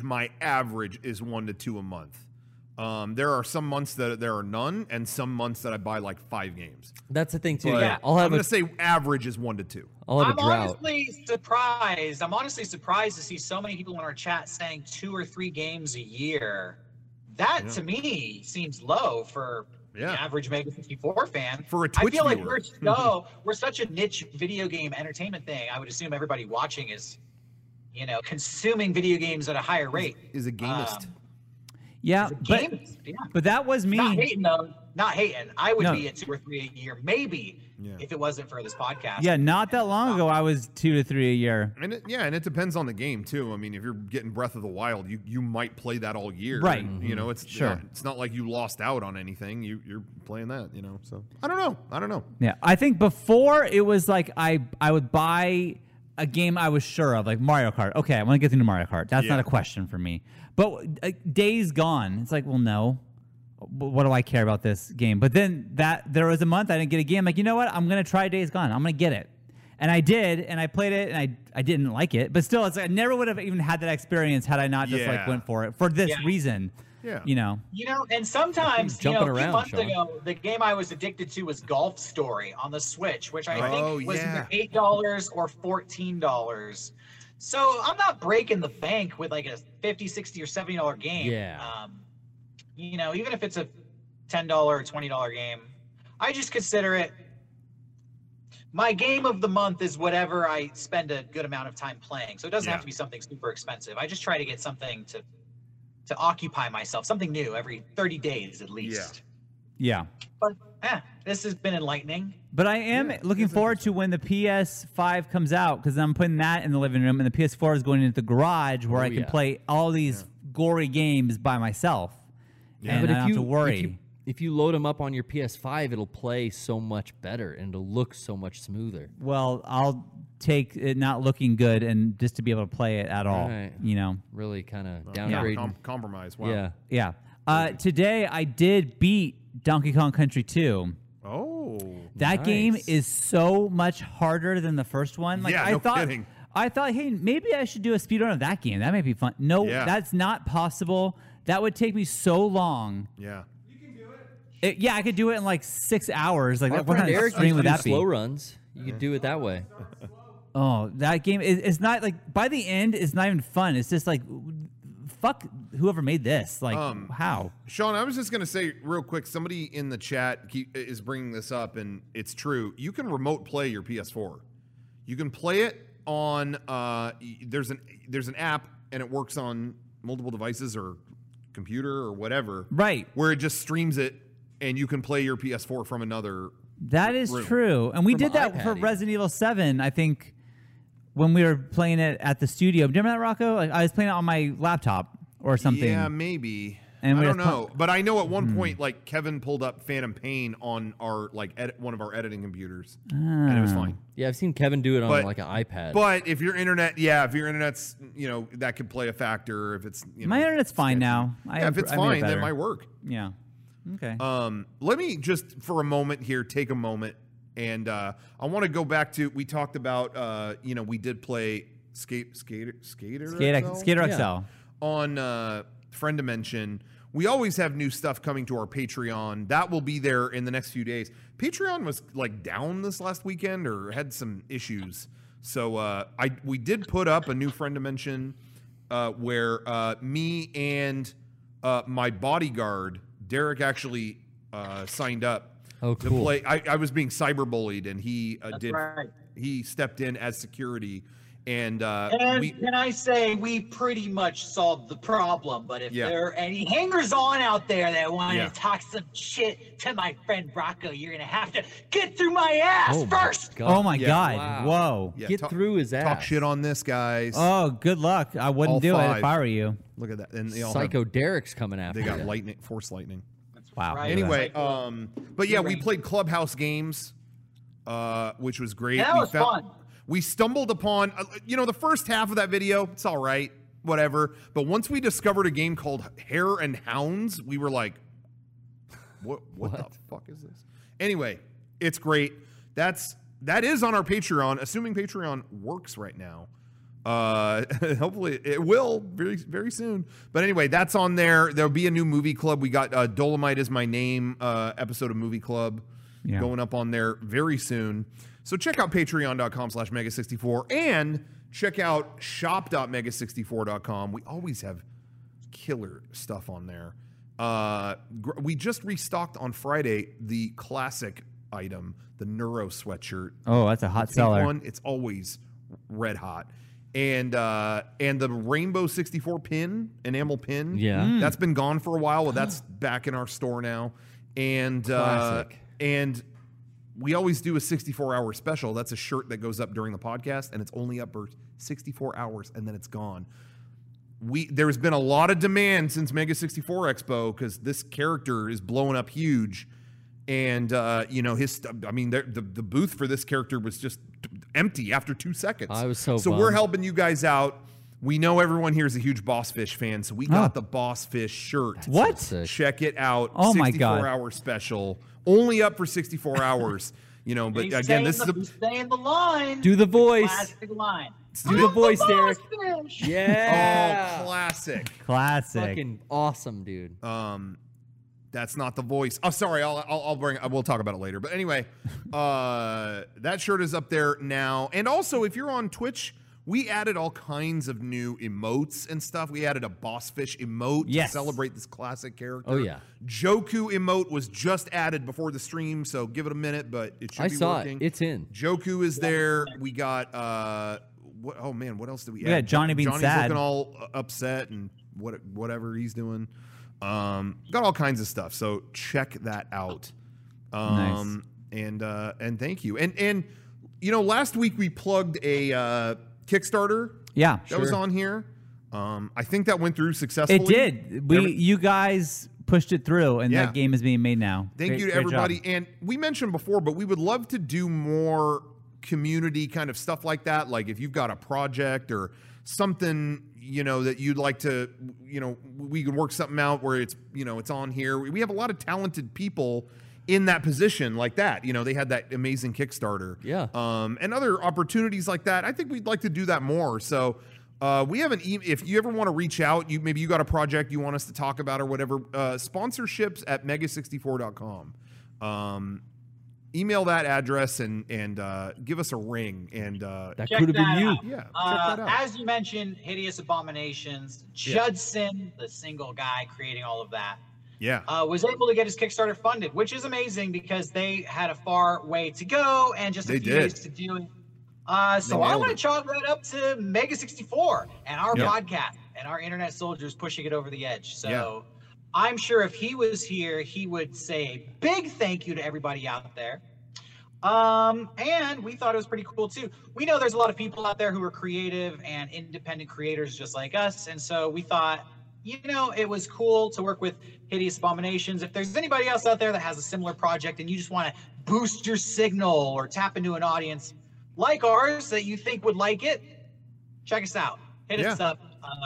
is 1 to 2 a month. There are some months that there are none, and some months that I buy like 5 games. That's the thing too. But Yeah. I'm going to say average is 1 to 2. I'll have a I'm drought. honestly surprised. I'm honestly surprised to see so many people in our chat saying 2 or 3 games a year. That to me seems low for the average Mega 64 fan. For a Twitch I feel like viewer. we're such a niche video game entertainment thing. I would assume everybody watching is, consuming video games at a higher rate. Is a gamist. Yeah, Games, but that was me. Not hating though. Not hating. I would No. be at 2 or 3 a year, maybe, if it wasn't for this podcast. Yeah, not that long ago, I was 2 to 3 a year. And it depends on the game too. I mean, if you're getting Breath of the Wild, you might play that all year. Right. And, it's Sure. It's not like you lost out on anything. You're playing that. So I don't know. Yeah, I think before it was like I would buy a game I was sure of, like Mario Kart. Okay, I want to get into Mario Kart. That's not a question for me. But Days Gone, it's like, well, no. What do I care about this game? But then there was a month I didn't get a game. Like, you know what? I'm going to try Days Gone. I'm going to get it. And I did, and I played it, and I didn't like it. But still, it's like I never would have even had that experience had I not just like went for it for this reason. Yeah. You know, and sometimes, Jumping a few around, months Sean. ago, the game I was addicted to was Golf Story on the Switch, which I think was yeah. either $8 or $14. So I'm not breaking the bank with like a $50, $60, or $70 game. Yeah. Even if it's a $10 or $20 game, I just consider it my game of the month is whatever I spend a good amount of time playing. So it doesn't have to be something super expensive. I just try to get something to occupy myself, something new every 30 days at least. Yeah. But this has been enlightening. But I am looking forward to when the PS5 comes out, because I'm putting that in the living room, and the PS4 is going into the garage where I can play all these gory games by myself. Yeah. And but I don't have to worry. If you load them up on your PS5, it'll play so much better and it'll look so much smoother. Well, I'll take it not looking good and just to be able to play it at all. Right. Really kind of downgrading. Compromise. Wow. Yeah. Today I did beat Donkey Kong Country 2. Oh. That game is so much harder than the first one. Like no kidding. I thought, hey, maybe I should do a speedrun of that game. That may be fun. No, that's not possible. That would take me so long. Yeah. I could do it in like 6 hours. Like, Our what friend kind of Eric stream used would to do that be? slow runs. You could do it that way. Oh, that game is not like by the end. It's not even fun. It's just like, fuck whoever made this. Like, how? Sean, I was just gonna say real quick. Somebody in the chat is bringing this up, and it's true. You can remote play your PS4. You can play it on. There's an app, and it works on multiple devices or computer or whatever. Right. Where it just streams it. And you can play your PS4 from another. That is room. true, and we From did that iPad for even. Resident Evil 7. I think when we were playing it at the studio. Remember that, Rocco? Like, I was playing it on my laptop or something. Yeah, maybe. And I we don't just know, but I know at one point, like Kevin pulled up Phantom Pain on our one of our editing computers, and it was fine. Yeah, I've seen Kevin do it on like an iPad. But if your internet's that could play a factor. If it's my internet's fine now. If it's fine, then it might work. Yeah. Okay. Let me just for a moment here take a moment, and I want to go back to we talked about we did play Skater XL on Friend Dimension. We always have new stuff coming to our Patreon. That will be there in the next few days. Patreon was like down this last weekend or had some issues. So we did put up a new Friend Dimension where me and my bodyguard, Derek, actually signed up to play. I was being cyberbullied, and he he stepped in as security. And can I say we pretty much solved the problem? But if there are any hangers-on out there that want to talk some shit to my friend Rocco, you're gonna have to get through my ass first. Oh my God! Wow. Whoa! Yeah, Get through his ass. Talk shit on this, guys. Oh, good luck. I wouldn't All do it five. if I were you. Look at that. And they all Psycho Derek's coming after they got you. force lightning. Wow. Right. Anyway, but yeah, we played Clubhouse games, which was great. That was fun. We stumbled upon, the first half of that video, it's all right, whatever. But once we discovered a game called Hare and Hounds, we were like, what the fuck is this? Anyway, it's great. That is on our Patreon, assuming Patreon works right now. Hopefully it will very, very soon. But anyway, that's on there. There'll be a new movie club. We got Dolomite Is My Name episode of Movie Club going up on there very soon. So check out patreon.com/mega64 and check out shop.mega64.com. We always have killer stuff on there. We just restocked on Friday the classic item, the Neuro sweatshirt. Oh, that's a hot seller. One, it's always red hot. And the Rainbow 64 pin, enamel pin. Yeah. That's been gone for a while. Well, that's back in our store now. And Classic. And we always do a 64-hour special. That's a shirt that goes up during the podcast, and it's only up for 64 hours, and then it's gone. There's been a lot of demand since Mega 64 Expo because this character is blowing up huge, and the booth for this character was just empty after 2 seconds. I was so we're bummed. helping you guys out. We know everyone here is a huge Boss Fish fan, so we got the Boss Fish shirt. What? So sick. Check it out. Oh my God. 64-hour special. Only up for 64 hours. you know. But He's again, this saying is saying the line. Do the voice. Classic line. Do the voice, Derek. Derek. Yeah. Oh, classic. Classic. Fucking awesome, dude. That's not the voice. Oh, sorry. We'll talk about it later. But anyway, that shirt is up there now. And also, if you're on Twitch, we added all kinds of new emotes and stuff. We added a boss fish emote to celebrate this classic character. Oh, yeah. Joku emote was just added before the stream, so give it a minute, but it should be working. It's in. Joku is there. We got oh man, what else did we add? Yeah, Johnny being Johnny's sad. looking all upset and whatever he's doing. Got all kinds of stuff. So check that out. Nice. And thank you. And you know, last week we plugged a Kickstarter. Yeah, that was on here. I think that went through successfully. It did. You guys pushed it through, and that game is being made now. Thank you to everybody. And we mentioned before, but we would love to do more community kind of stuff like that. Like if you've got a project or something, you know, that you'd like to, you know, we could work something out where it's, you know, it's on here. We have a lot of talented people in that position like that. You know, they had that amazing Kickstarter. Yeah. And other opportunities like that. I think we'd like to do that more. So we have if you ever want to reach out, maybe you got a project you want us to talk about or whatever, sponsorships at mega64.com. Email that address and give us a ring. And that could have been you. Yeah, check that out. As you mentioned, Hideous Abominations, Judson, the single guy creating all of that, was able to get his Kickstarter funded, which is amazing because they had a far way to go and just a few days to do it. So I want to chalk that up to Mega 64 and our podcast and our internet soldiers pushing it over the edge. So I'm sure if he was here, he would say a big thank you to everybody out there. And we thought it was pretty cool too. We know there's a lot of people out there who are creative and independent creators just like us. And so we thought, you know, it was cool to work with Hideous Abominations. If there's anybody else out there that has a similar project and you just want to boost your signal or tap into an audience like ours that you think would like it, check us out. Hit us up.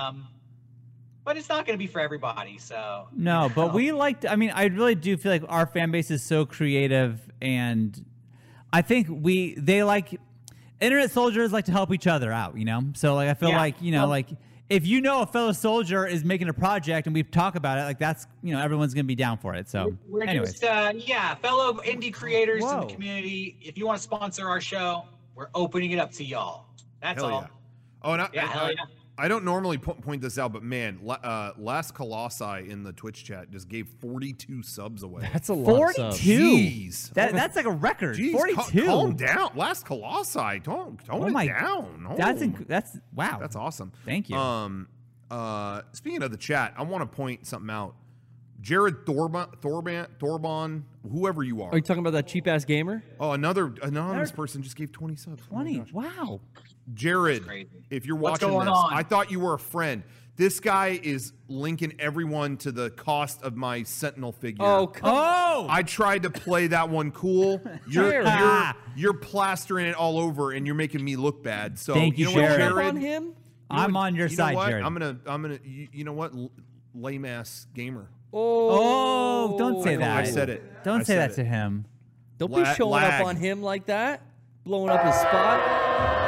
But it's not going to be for everybody, so. No, but we like to, I mean, I really do feel like our fan base is so creative, and I think they like, internet soldiers like to help each other out, you know? So, like, I feel like, you know, like, if you know a fellow soldier is making a project and we talk about it, like, that's, you know, everyone's going to be down for it. So, we're anyways. Just, fellow indie creators in the community, if you want to sponsor our show, we're opening it up to y'all. That's all. Yeah. Oh, and hell yeah. I don't normally point this out, but man, Last Colossi in the Twitch chat just gave 42 subs away. That's a lot. 42. Jeez. That's like a record. Jeez, 42. Calm down. Last Colossi. Tone it down. That's wow. That's awesome. Thank you. Speaking of the chat, I want to point something out. Jared Thorban, whoever you are. Are you talking about that cheap ass gamer? Oh, another anonymous person just gave 20 subs. 20. Wow. Jared, if you're watching this, I thought you were a friend. This guy is linking everyone to the cost of my Sentinel figure. Oh, come on. I tried to play that one cool. You're plastering it all over, and you're making me look bad. So thank you, know what, Jared. On him? I'm on your side, Jared. I'm gonna. You know what? Lame ass gamer. Oh, don't say that. I said it. Don't say that to him. Don't be showing up on him like that. Blowing up his spot.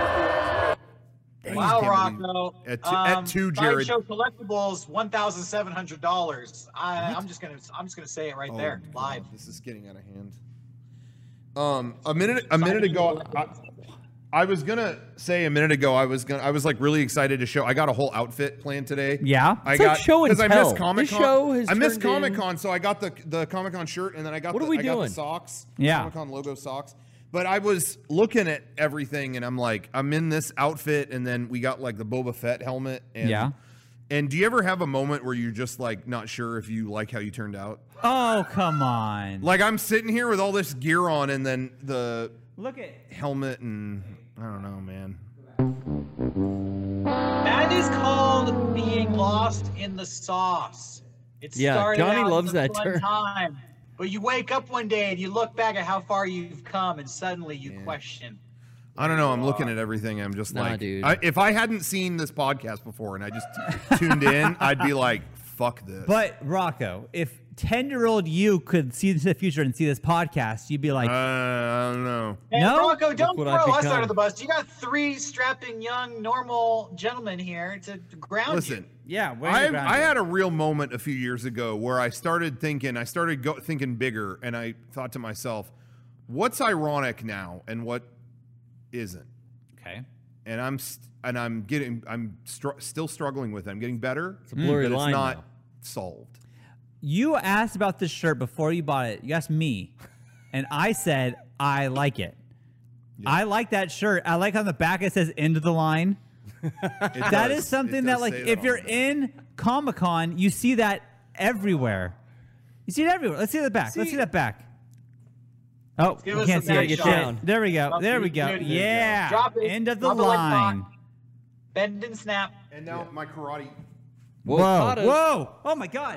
Wow, Rocco. At two, Jared. Sideshow Collectibles, $1,700. I'm just gonna say it right there, live. This is getting out of hand. A minute ago, I was gonna say a minute ago I was like really excited to show. I got a whole outfit planned today. Yeah, I got show and because I missed Comic-Con. I missed turned Comic-Con, so I got the Comic-Con shirt, and then I got the socks. Yeah, Comic-Con logo socks. But I was looking at everything, and I'm like, I'm in this outfit, and then we got like the Boba Fett helmet. And, And do you ever have a moment where you're just like not sure if you like how you turned out? Oh, come on. Like I'm sitting here with all this gear on, and then the helmet, and I don't know, man. That is called being lost in the sauce. It started Johnny out loves as a that fun term. time, but you wake up one day and you look back at how far you've come, and suddenly you question. I don't know. I'm looking at everything. I'm just like, dude. If I hadn't seen this podcast before and I just tuned in, I'd be like, fuck this. But Rocco, if 10-year-old you could see into the future and see this podcast, you'd be like, I don't know. And No? Rocco, don't what throw I've us become. under the bus. You got 3 strapping, young, normal gentlemen here to ground Listen, yeah, I had a real moment a few years ago where I started thinking bigger, and I thought to myself, what's ironic now and what isn't? Okay. And I'm still struggling with it. I'm getting better. It's a blurry but line it's not now. solved. You asked about this shirt before you bought it. You asked me, and I said I like it. I like that shirt. I like on the back it says "End of the line." That is something that, like, if you're in Comic-Con, you see that everywhere. You see it everywhere. Let's see the back. Let's see that back. Oh, Give you us can't a see back it. shot. Down. There we go. Drop There it. we go. There you go. Yeah. Drop it. End of the Drop it like line. rock. Bend and snap. And now my karate. Whoa. Kata- Whoa. Oh, my God.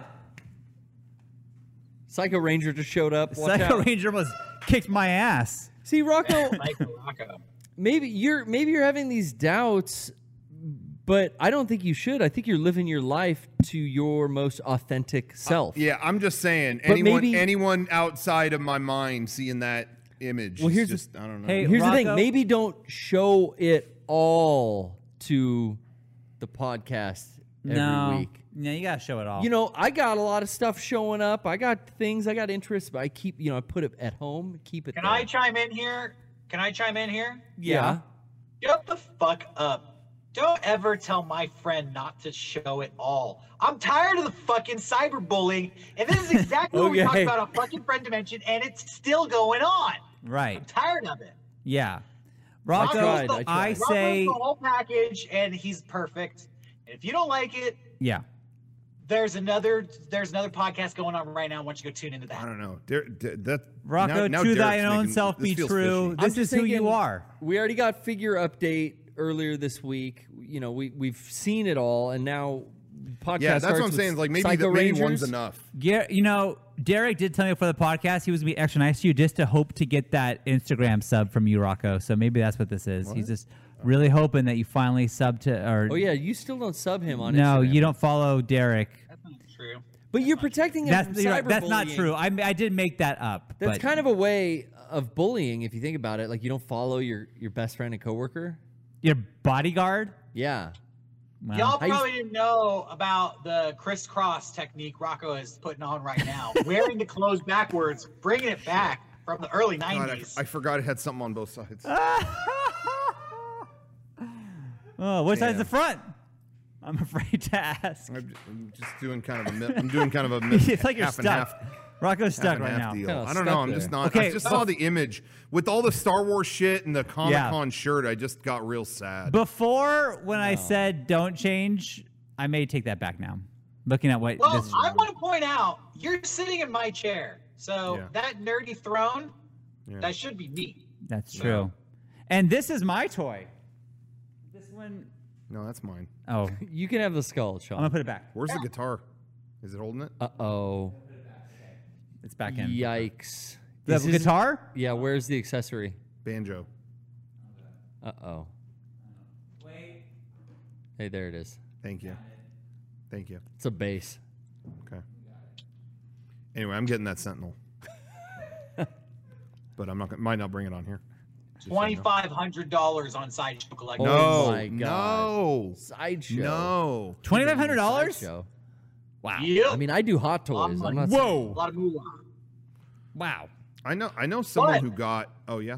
Psycho Ranger just showed up. Watch Psycho out. Ranger almost kicked my ass. See, Rocco, Rocco. maybe you're having these doubts, but I don't think you should. I think you're living your life to your most authentic self. Yeah, I'm just saying. But maybe- Anyone outside of my mind seeing that image. Well, is here's just, I don't know. Hey, Here's the thing. Rocco? Maybe don't show it all to the podcast every week. No, you gotta show it all. You know, I got a lot of stuff showing up. I got things, I got interests, but I keep, I put it at home, keep it Can there. I chime in here? Yeah. Shut the fuck up. Don't ever tell my friend not to show it all. I'm tired of the fucking cyberbullying, and this is exactly what we talked Okay. about on fucking Friend Dimension, and it's still going on. right. I'm tired of it. Yeah. Rocco, tried, I I tried. Rocco's say, the whole package, and he's perfect. And if you don't like it, yeah. there's another podcast going on right now. I want you to go tune into I that. don't know. That Rocco, now to Derek's thine own making- self this be feels true. fishy. I'm This is just who you thinking, are. We already got figure update earlier this week. We've seen it all, and now podcast. Yeah, that's starts what I'm with saying. Like maybe Psycho maybe Rangers. one's enough. Derek did tell me before the podcast he was going to be extra nice to you just to hope to get that Instagram sub from you, Rocco. So maybe that's what this is. He's just really hoping that you finally sub to. Or Oh yeah, you still don't sub him on no, Instagram. you don't follow Derek. That's not true. But you're protecting him That's from you're right, that's not cyberbullying. true. I did make that up. That's but kind of a way of bullying if you think about it. Like you don't follow your best friend and coworker. your bodyguard. Yeah. Wow. Y'all I used- probably didn't know about the crisscross technique Rocco is putting on right now. Wearing the clothes backwards, bringing it back from the early God, 90s. I forgot it had something on both sides. Oh, what side's Damn. the front? I'm afraid to ask. I'm just doing kind of a I'm doing kind of a It's like you're half and stuck. half. Rocco's half stuck and right half now. deal. Kinda I don't know. stuck I'm just there. not. Okay, I just saw the image with all the Star Wars shit and the Comic Yeah. Con shirt. I just got real sad. Before, when I said don't change, I may take that back now. Looking at what Well, this. I want to point out, you're sitting in my chair. So Yeah. that nerdy throne, Yeah. that should be me. That's true. And this is my toy. This one. No, that's mine. Oh, You can have the skull, I'm Sean. gonna put it back. Where's the guitar? Is it holding it? Uh-oh. It's back in. Yikes. The Is this- guitar? Yeah, where's the accessory? Banjo. Uh-oh. Hey, there it is. Thank you. Thank you. It's a bass. Okay. Anyway, I'm getting that Sentinel. But I'm not gonna, might not bring it on here. Just so you know. $2,500 on Sideshow Collector. Oh No, my God. no, Sideshow. no. $2,500? Sideshow. Wow. Yep. I mean, I do hot toys. I'm not a Whoa. lot of moolah. Wow. I know someone But- who got. Oh yeah.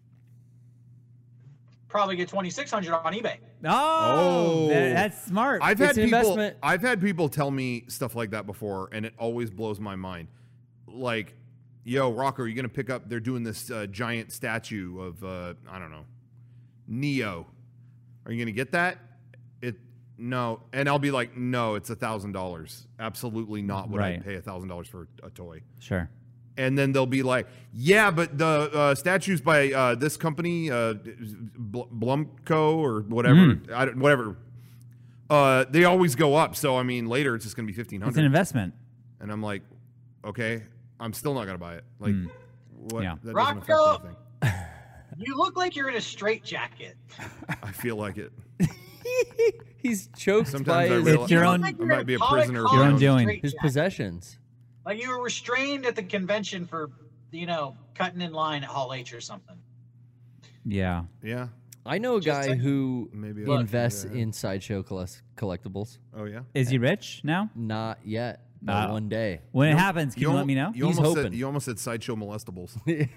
Probably get $2,600 on eBay. Oh, Oh. that's smart. I've It's had an people. investment. I've had people tell me stuff like that before, and it always blows my mind. Like, yo, Rocco, are you gonna pick up? They're doing this giant statue of I don't know, Neo. Are you gonna get that? No, and I'll be like, no, it's $1,000. Absolutely not. Would I Right. pay $1,000 for a toy? Sure. And then they'll be like, yeah, but the statues by this company, Blumco or whatever, whatever. They always go up. So I mean, later it's just gonna be It's an $1,500. investment. And I'm like, okay, I'm still not gonna buy it. Like, what? Yeah. That doesn't affect Rocco! anything. You look like you're in a straitjacket. I feel like it. He's choked Sometimes by I his, realize It's your You look own- like I you're might in be a Comic prisoner of Con Your own doing. straitjacket. his possessions. Like you were restrained at the convention for, cutting in line at Hall H or something. Yeah. Yeah. I know a guy saying. who Maybe invests in sideshow collectibles. Oh yeah. Is he rich now? Not yet, but one day. When it happens, can you let me know? You He's almost hoping. you almost said sideshow molestables.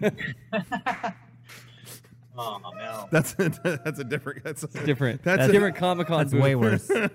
Oh no. That's a different. That's Different. That's a different Comic-Con That's booth. way worse. They're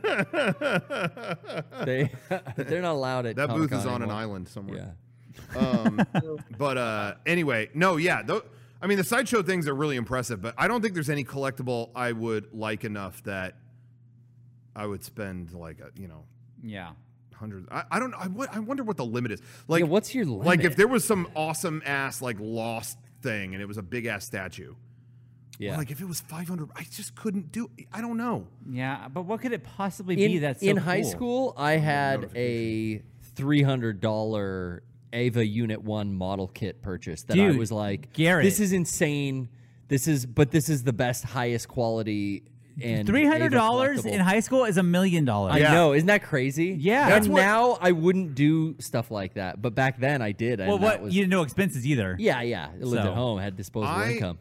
not allowed at That booth Comic-Con is on an anymore. island somewhere. Yeah. But anyway, no, yeah. I mean, the sideshow things are really impressive, but I don't think there's any collectible I would like enough that I would spend like Yeah. hundreds. I don't know. I wonder what the limit is. Like, Yeah, what's your limit? Like, if there was some awesome ass like lost thing and it was a big ass statue. Yeah. Like if it was 500, I just couldn't do. I don't know. Yeah, but what could it possibly be that's so in high cool? school, I had a $300 Ava Unit 1 model kit purchase that I Dude, was like, Garrett. this is insane. This is the best, highest quality. And $300 Ava collectible. in high school is $1 million. I Yeah. know, isn't that crazy? Yeah. and That's what- now I wouldn't do stuff like that, but back then I did. And Well, that what? was, You didn't know expenses either. yeah. I lived So- at home, had disposable income.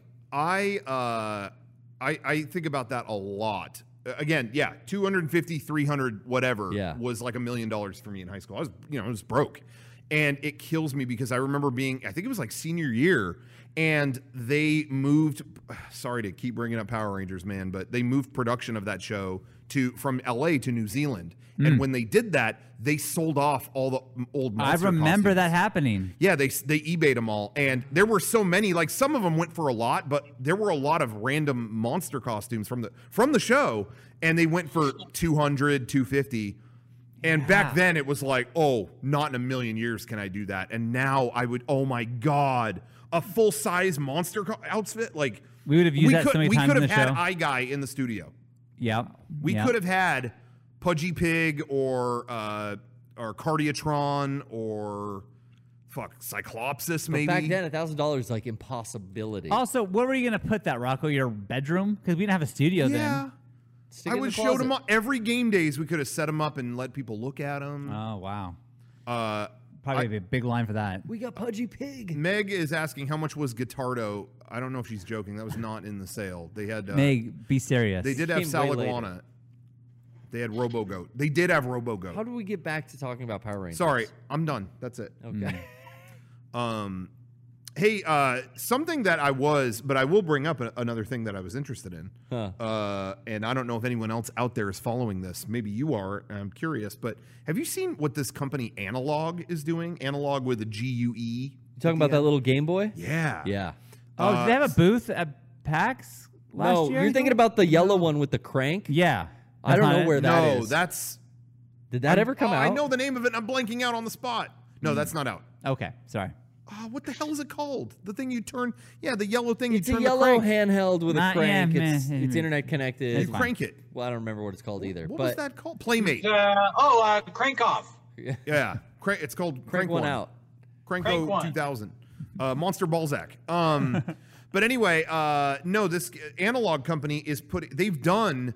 I think about that a lot. Again, yeah, 250, 300, whatever was like $1 million for me in high school. I was, I was broke. And it kills me because I remember I think it was like senior year, and they moved, sorry to keep bringing up Power Rangers, man, but they moved production of that show from LA to New Zealand. And when they did that, they sold off all the old I monster remember costumes. that happening. Yeah, they eBayed them all, and there were so many. Like some of them went for a lot, but there were a lot of random monster costumes from the show, and they went for 200, 250. And back then it was like, oh, not in a million years can I do that. And now I would, oh my god, a full size monster outfit. Like We would have used that so many we times could in have the had show. iGuy in the studio. Yep. We Yep. could have had Pudgy Pig or Cardiatron or Cyclopsis maybe. Back then, $1,000 is like impossibility. Also, where were you going to put that, Rocco? Your bedroom? Because we didn't have a studio yeah. then. Stick I it in would the show closet. them up every game days. We could have set them up and let people look at them. Oh, wow. Uh, Probably be a big line for that. We got Pudgy Pig. Meg is asking how much was Guitardo. I don't know if she's joking. That was not in the sale. They had Meg, be serious. They did have Came way later. Salaguana. They had Robo Goat. They did have Robo Goat. How do we get back to talking about Power Rangers? Sorry, I'm done. That's it. Okay. Hey, something that I will bring up another thing that I was interested in. Huh. And I don't know if anyone else out there is following this. Maybe you are. I'm curious. But have you seen what this company Analog is doing? Analog with a GUE. You talking about that little Game Boy? Yeah. Yeah. Oh, did they have a booth at PAX last No, year? you're thinking about the yellow one with the crank? Yeah. I don't That's know not where it? that No, is. that's. Did that ever come out? I know the name of it. And I'm blanking out on the spot. No, that's not out. Okay, sorry. What the hell is it called? The thing you turn. Yeah, the yellow thing. It's you a turn yellow the crank. handheld with a Not- crank. yeah, It's meh. internet connected. You crank it. Well, I don't remember what it's called either. What but was that called? Playmate. Crank off. Yeah, it's called Crank one out. Cranko Crank one. 2000. Monster Balzac. But anyway, no, this Analog company is they've done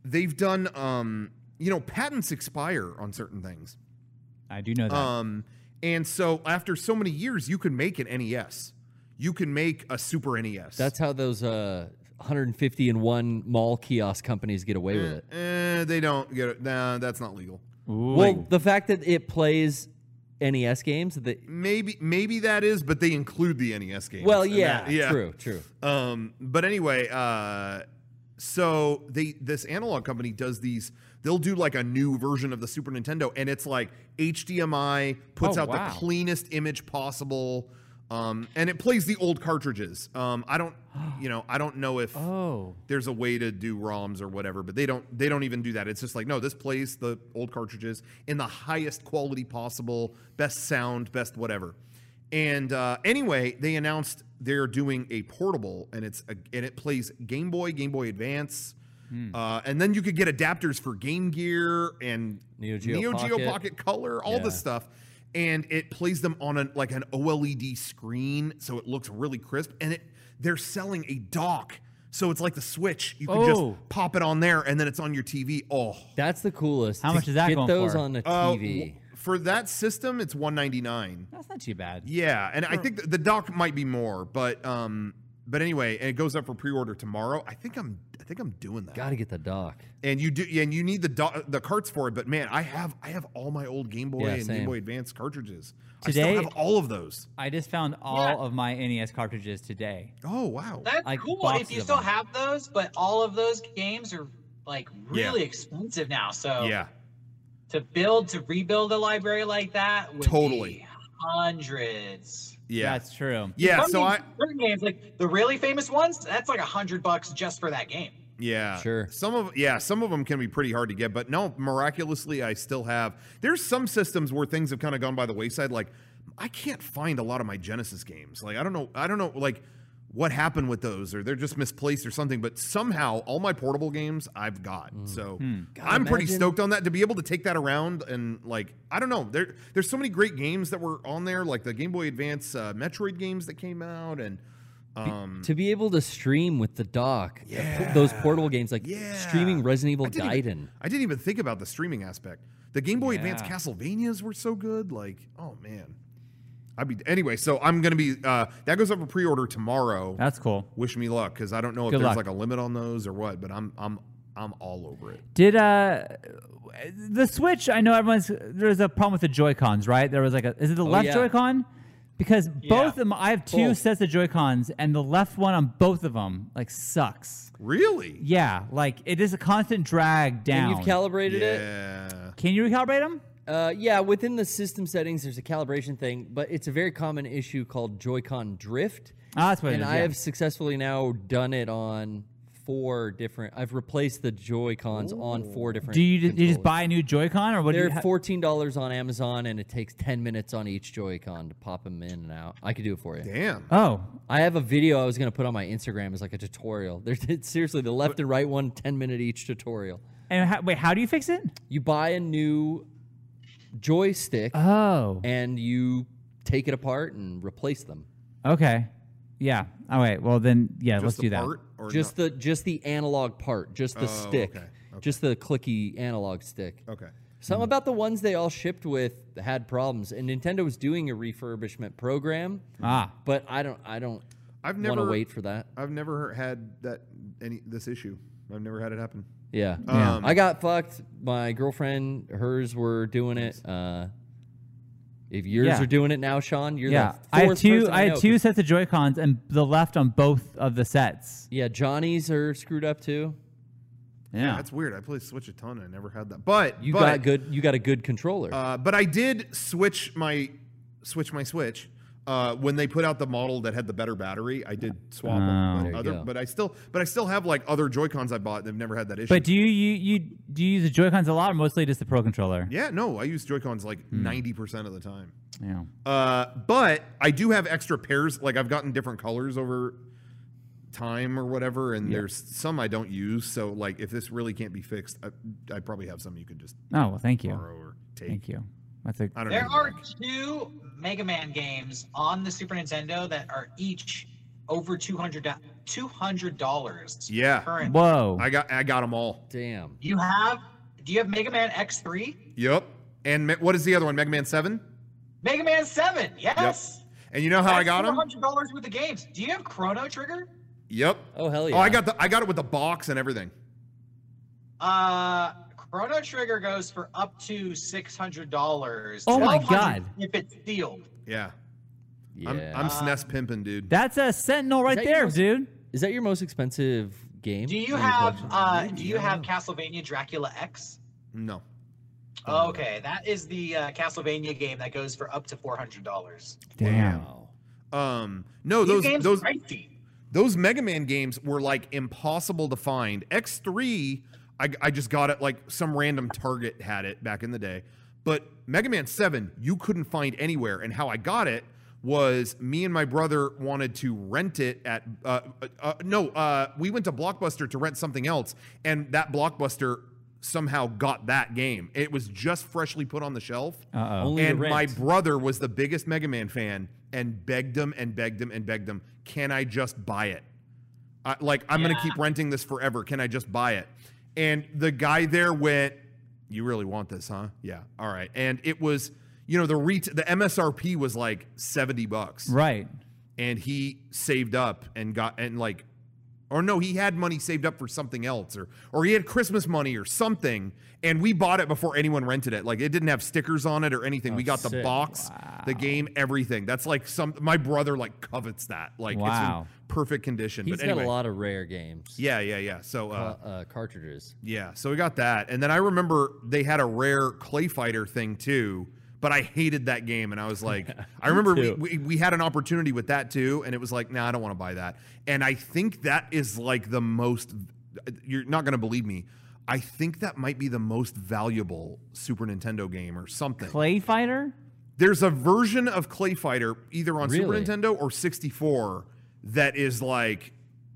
patents expire on certain things. I do know that. And so after so many years, you can make an NES. You can make a Super NES. That's how those 150-in-1 mall kiosk companies get away with it. They don't get it. Nah, that's not legal. Well, the fact that it plays NES games, Maybe that is, but they include the NES games. well, And yeah, that- true. But anyway, so this Analog company does these. They'll do like a new version of the Super Nintendo, and it's like HDMI, puts out wow. the cleanest image possible, and it plays the old cartridges. I don't know if there's a way to do ROMs or whatever, but they don't even do that. It's just like, no, this plays the old cartridges in the highest quality possible, best sound, best whatever. And anyway, they announced they're doing a portable, and it plays Game Boy, Game Boy Advance, and then you could get adapters for Game Gear and Neo Geo Pocket Color, all this stuff, and it plays them on an OLED screen, so it looks really crisp. And they're selling a dock, so it's like the Switch. You can just pop it on there, and then it's on your TV. Oh, That's the coolest. How much is that Get going those for? on the TV. for that system, it's $199. That's not too bad. Yeah, and I think the dock might be more, but anyway, and it goes up for pre-order tomorrow. I think I'm doing that. Got to get the dock. And you do, and you need the carts for it. But man, I have all my old Game Boy and same. Game Boy Advance cartridges. Today, I still have all of those. I just found all of my NES cartridges today. Oh wow, That's Like cool boxes if you of still them. have those, but all of those games are like really expensive now. So yeah, to rebuild a library like that would Totally. be hundreds. yeah, That's true. yeah. Some games, like the really famous ones, that's like $100 just for that game. Yeah, Sure. Some of them can be pretty hard to get, but no, miraculously, I still have. There's some systems where things have kind of gone by the wayside. Like, I can't find a lot of my Genesis games. Like, I don't know, like what happened with those, or they're just misplaced or something. But somehow, all my portable games I've got. So I'm pretty stoked on that to be able to take that around and like I don't know. There's so many great games that were on there, like the Game Boy Advance Metroid games that came out and. To be able to stream with the dock, Yeah. those portable games like Yeah. streaming Resident Evil I didn't even think about the streaming aspect. The Game Boy Advance Castlevanias were so good. Like, oh man. Anyway, so I'm gonna be that goes up for pre-order tomorrow. That's cool. Wish me luck, because I don't know if Good there's luck. like a limit on those or what, but I'm all over it. Did the Switch? I know there's a problem with the Joy-Cons, right? There was like is it the left yeah. Joy-Con? Because both of them, I have two Both. sets of Joy-Cons, and the left one on both of them like sucks. Really? Yeah, like it is a constant drag down. And you've calibrated it? Yeah. Can you recalibrate them? Yeah, within the system settings, there's a calibration thing, but it's a very common issue called Joy-Con drift. Oh, that's what it And is. I yeah. have successfully now done it on 4 different. I've replaced the Joy-Cons on 4 different. Do you just controllers. buy a new Joy-Con, or what? They're do you $14 on Amazon, and it takes 10 minutes on each Joy-Con to pop them in and out. I could do it for you. Damn. Oh, I have a video I was going to put on my Instagram as like a tutorial. There's seriously the left and right one, 10-minute each tutorial. and how do you fix it? You buy a new joystick Oh, and you take it apart and replace them. okay, yeah. All right, well then, yeah, Just let's the do that. part, or Just no? the analog part, just the stick, okay, just the clicky analog stick. Okay. Something about the ones they all shipped with had problems, and Nintendo was doing a refurbishment program, but I don't I've want never to wait for that. I've never had this issue. I've never had it happen. Yeah. Yeah. I got fucked. My girlfriend, hers were doing it. If yours Yeah. are doing it now, Sean, you're Yeah, the I had fourth two. person I know, had two 'cause- sets of Joy-Cons, and the left on both of the sets. Yeah, Johnny's are screwed up too. Yeah, That's weird. I play Switch a ton. I never had that. But You got a good controller. But I did switch my Switch when they put out the model that had the better battery. I did swap there them. you go. But I still have like other Joy-Cons I bought. They've never had that issue. but do you use the Joy-Cons a lot, or mostly just the Pro controller? Yeah, no, I use Joy-Cons like 90% of the time. Yeah. But I do have extra pairs. Like I've gotten different colors over time or whatever, and there's some I don't use. So like if this really can't be fixed, I probably have some you could just Oh well, thank you. borrow or take. Thank you. That's a I don't There know. are 2 Mega Man games on the Super Nintendo that are each over $200. Yeah. Current. whoa. I got them all. Damn. Do you have Mega Man X3? Yep. And what is the other one? Mega Man 7? Mega Man 7, yes. And you know how I got them? $100 worth of games. Do you have Chrono Trigger? Yep. Oh hell yeah. Oh, I got it with the box and everything. Chrono Trigger goes for up to $600. Oh my $1,200 God. If it's sealed. Yeah. Yeah. I'm SNES pimping, dude. That's a Sentinel right that there, your most- dude. Is that your most expensive game? Do you in your have collection? Castlevania Dracula X? No. Okay, that is the Castlevania game that goes for up to $400. Damn. Wow. No, These games those are pricey. those Mega Man games were like impossible to find. X3, I just got it like some random Target had it back in the day. But Mega Man 7, you couldn't find anywhere. And how I got it was me and my brother wanted to rent it at we went to Blockbuster to rent something else, and that Blockbuster somehow got that game. It was just freshly put on the shelf. Only to And my rent. brother was the biggest Mega Man fan and begged him and begged him and begged him, can I just buy it? I'm going to keep renting this forever. Can I just buy it? And the guy there went, You really want this, huh? Yeah. All right. And it was, the MSRP was like $70. Right. And he saved up and he had money saved up for something else, or he had Christmas money or something, and we bought it before anyone rented it. Like, it didn't have stickers on it or anything. We got the box, the game, everything. That's like my brother like covets that. Like, it's in perfect condition. He's got a lot of rare games. Yeah. So cartridges. Yeah, so we got that, and then I remember they had a rare Clay Fighter thing too. But I hated that game, and I was like, I remember we had an opportunity with that too, and it was like, nah, I don't want to buy that. And I think that is like the most, you're not going to believe me, I think that might be the most valuable Super Nintendo game or something. Clay Fighter? There's a version of Clay Fighter, either on Super Nintendo or 64, that is like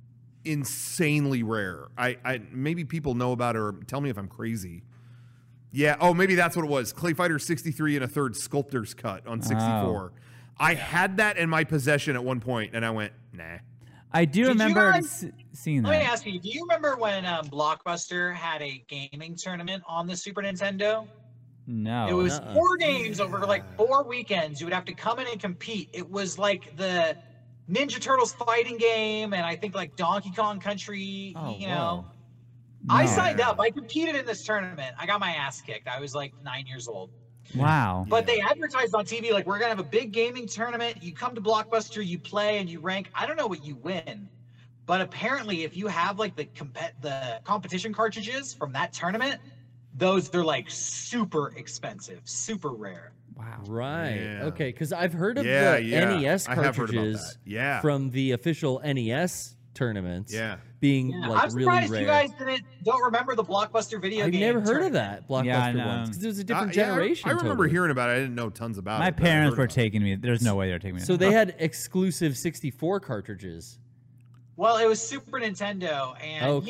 insanely rare. I maybe people know about it or tell me if I'm crazy. Yeah, maybe that's what it was. Clay Fighter 63 and a third Sculptor's Cut on 64. Oh. I had that in my possession at one point, and I went, nah. I do remember seeing that. Let me ask you, do you remember when Blockbuster had a gaming tournament on the Super Nintendo? No. It was 4 games over like 4 weekends. You would have to come in and compete. It was like the Ninja Turtles fighting game, and I think like Donkey Kong Country, No. I signed up. I competed in this tournament. I got my ass kicked. I was like 9 years old. Wow. But they advertised on TV like, we're going to have a big gaming tournament. You come to Blockbuster, you play, and you rank. I don't know what you win. But apparently, if you have like the competition cartridges from that tournament, those are like super expensive, super rare. Wow. Right. Yeah. Okay, because I've heard of the NES cartridges from the official NES tournaments. Yeah. Being like I'm surprised really you rare. guys don't remember the Blockbuster video game. I've never heard of tournament. that Blockbuster ones because it was a different generation. I remember hearing about it. I didn't know tons about My it. My parents were taking me. There's no way they were taking me. So they had exclusive 64 cartridges. Well, it was Super Nintendo, and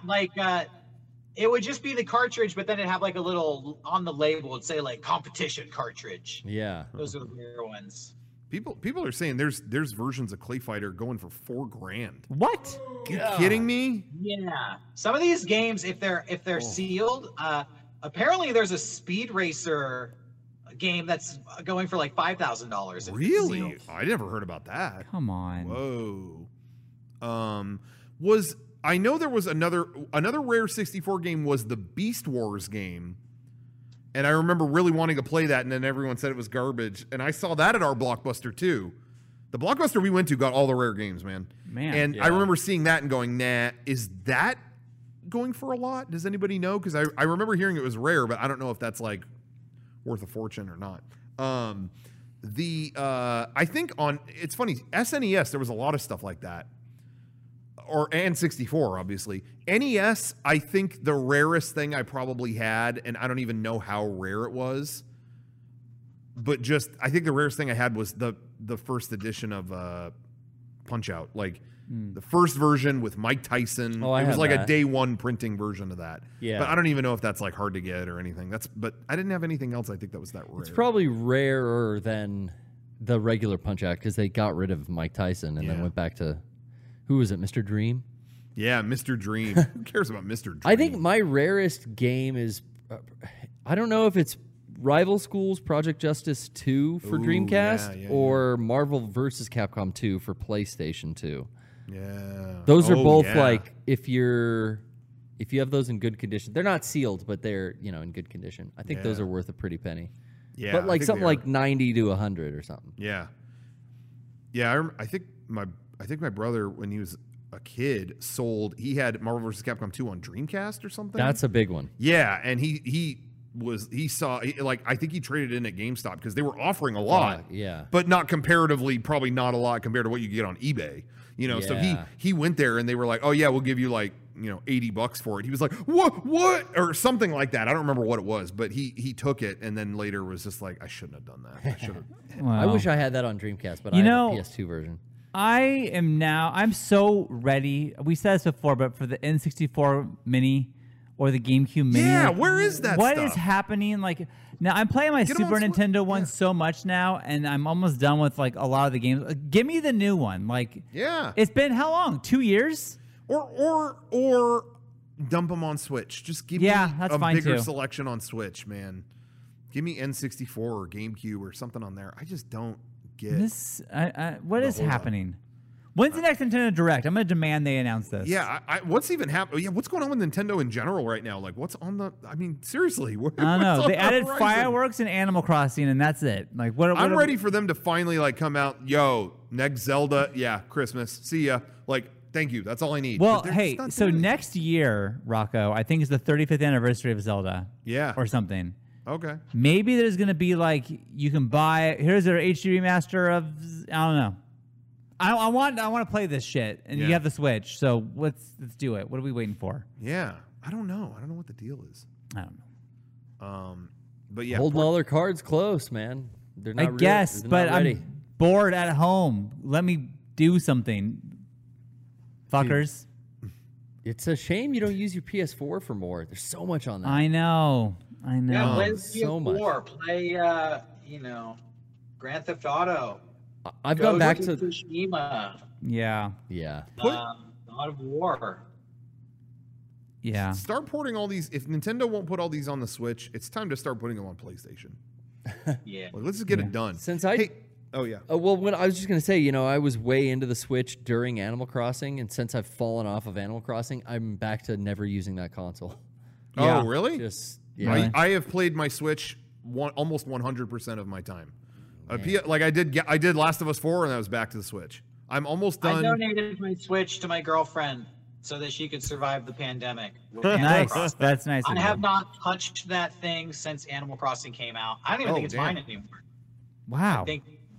it would just be the cartridge, but then it'd have like a little on the label. It'd say like competition cartridge. Yeah, those are the rare ones. People are saying there's versions of Clay Fighter going for $4,000. What? Are you kidding me? Yeah. Some of these games, if they're sealed, apparently there's a Speed Racer game that's going for like $5,000. Really? I never heard about that. Come on. Whoa. I know there was another rare 64 game was the Beast Wars game. And I remember really wanting to play that, and then everyone said it was garbage. And I saw that at our Blockbuster, too. The Blockbuster we went to got all the rare games, man. And I remember seeing that and going, nah, is that going for a lot? Does anybody know? Because I remember hearing it was rare, but I don't know if that's, like, worth a fortune or not. I think it's funny, SNES, there was a lot of stuff like that. And 64, obviously. NES, I think the rarest thing I probably had, and I don't even know how rare it was, but I think the rarest thing I had was the first edition of Punch-Out. Like, the first version with Mike Tyson. Oh, it was like that. a day one printing version of that. Yeah. But I don't even know if that's, like, hard to get or anything. But I didn't have anything else I think that was that rare. It's probably rarer than the regular Punch-Out because they got rid of Mike Tyson and then went back to... Who was it, Mr. Dream? Yeah, Mr. Dream. Who cares about Mr. Dream? I think my rarest game is, I don't know if it's Rival Schools Project Justice 2 for Dreamcast or Marvel vs. Capcom 2 for PlayStation 2. Yeah. Those are both like, if you have those in good condition, they're not sealed, but they're, in good condition. I think those are worth a pretty penny. Yeah. But like something like 90 to 100 or something. Yeah. Yeah, I think my brother, when he was a kid, he had Marvel vs. Capcom 2 on Dreamcast or something. That's a big one. Yeah, and I think he traded in at GameStop because they were offering a lot. But not comparatively, probably not a lot compared to what you get on eBay. So he went there and they were like, "Oh yeah, we'll give you like, $80 for it." He was like, "What?" or something like that. I don't remember what it was, but he took it and then later was just like, "I shouldn't have done that. I should have." Wow. I wish I had that on Dreamcast, but I have a PS2 version. I'm so ready. We said this before, but for the N64 Mini or the GameCube Mini. Yeah, where is that What stuff? is happening? Like, now I'm playing my Super Nintendo one so much now, and I'm almost done with like a lot of the games. Give me the new one. Like, yeah. It's been how long? 2 years? Or dump them on Switch. Just give me that's a fine bigger too. selection on Switch, man. Give me N64 or GameCube or something on there. I just don't get This, what is hold on. happening? When's the next Nintendo Direct? I'm gonna demand they announce this. Yeah, what's even happening? Yeah, what's going on with Nintendo in general right now? Like, what's on the? I mean, seriously, I don't know. They added fireworks and Animal Crossing, and that's it. Like, what? I'm ready for them to finally like come out. Yo, next Zelda, yeah, Christmas. See ya. Like, thank you. That's all I need. Well, But they're hey, just not so doing it. next year, Rocco, I think is the 35th anniversary of Zelda. Yeah. Or something. Okay. Maybe there's gonna be like you can buy. Here's their HD remaster of. I don't know. I want to play this shit, and you Yeah. have the Switch. So let's do it. What are we waiting for? Yeah, I don't know. I don't know what the deal is. I don't know. But yeah, Holding all their cards close, man. They're not I real- guess, they're but not ready. I'm bored at home. Let me do something, fuckers. It's a shame you don't use your PS4 for more. There's so much on that. I know. Yeah, when's so much. PS4? Play, Grand Theft Auto. I've gone back to to Tsushima. Yeah. yeah. God of War. Yeah. start porting all these. If Nintendo won't put all these on the Switch, it's time to start putting them on PlayStation. Yeah. Like, let's just get it done. Since I- oh yeah. Well, when I was just gonna say, I was way into the Switch during Animal Crossing, and since I've fallen off of Animal Crossing, I'm back to never using that console. Yeah. Oh really? Just yeah. Really? I have played my Switch almost 100% of my time. Like I did Last of Us 4, and I was back to the Switch. I'm almost I done. donated my Switch to my girlfriend so that she could survive the pandemic. with Animal Nice. Crossing. That's nice. I of you. have not touched that thing since Animal Crossing came out. I don't even Oh, think it's damn. mine anymore. Wow. I think,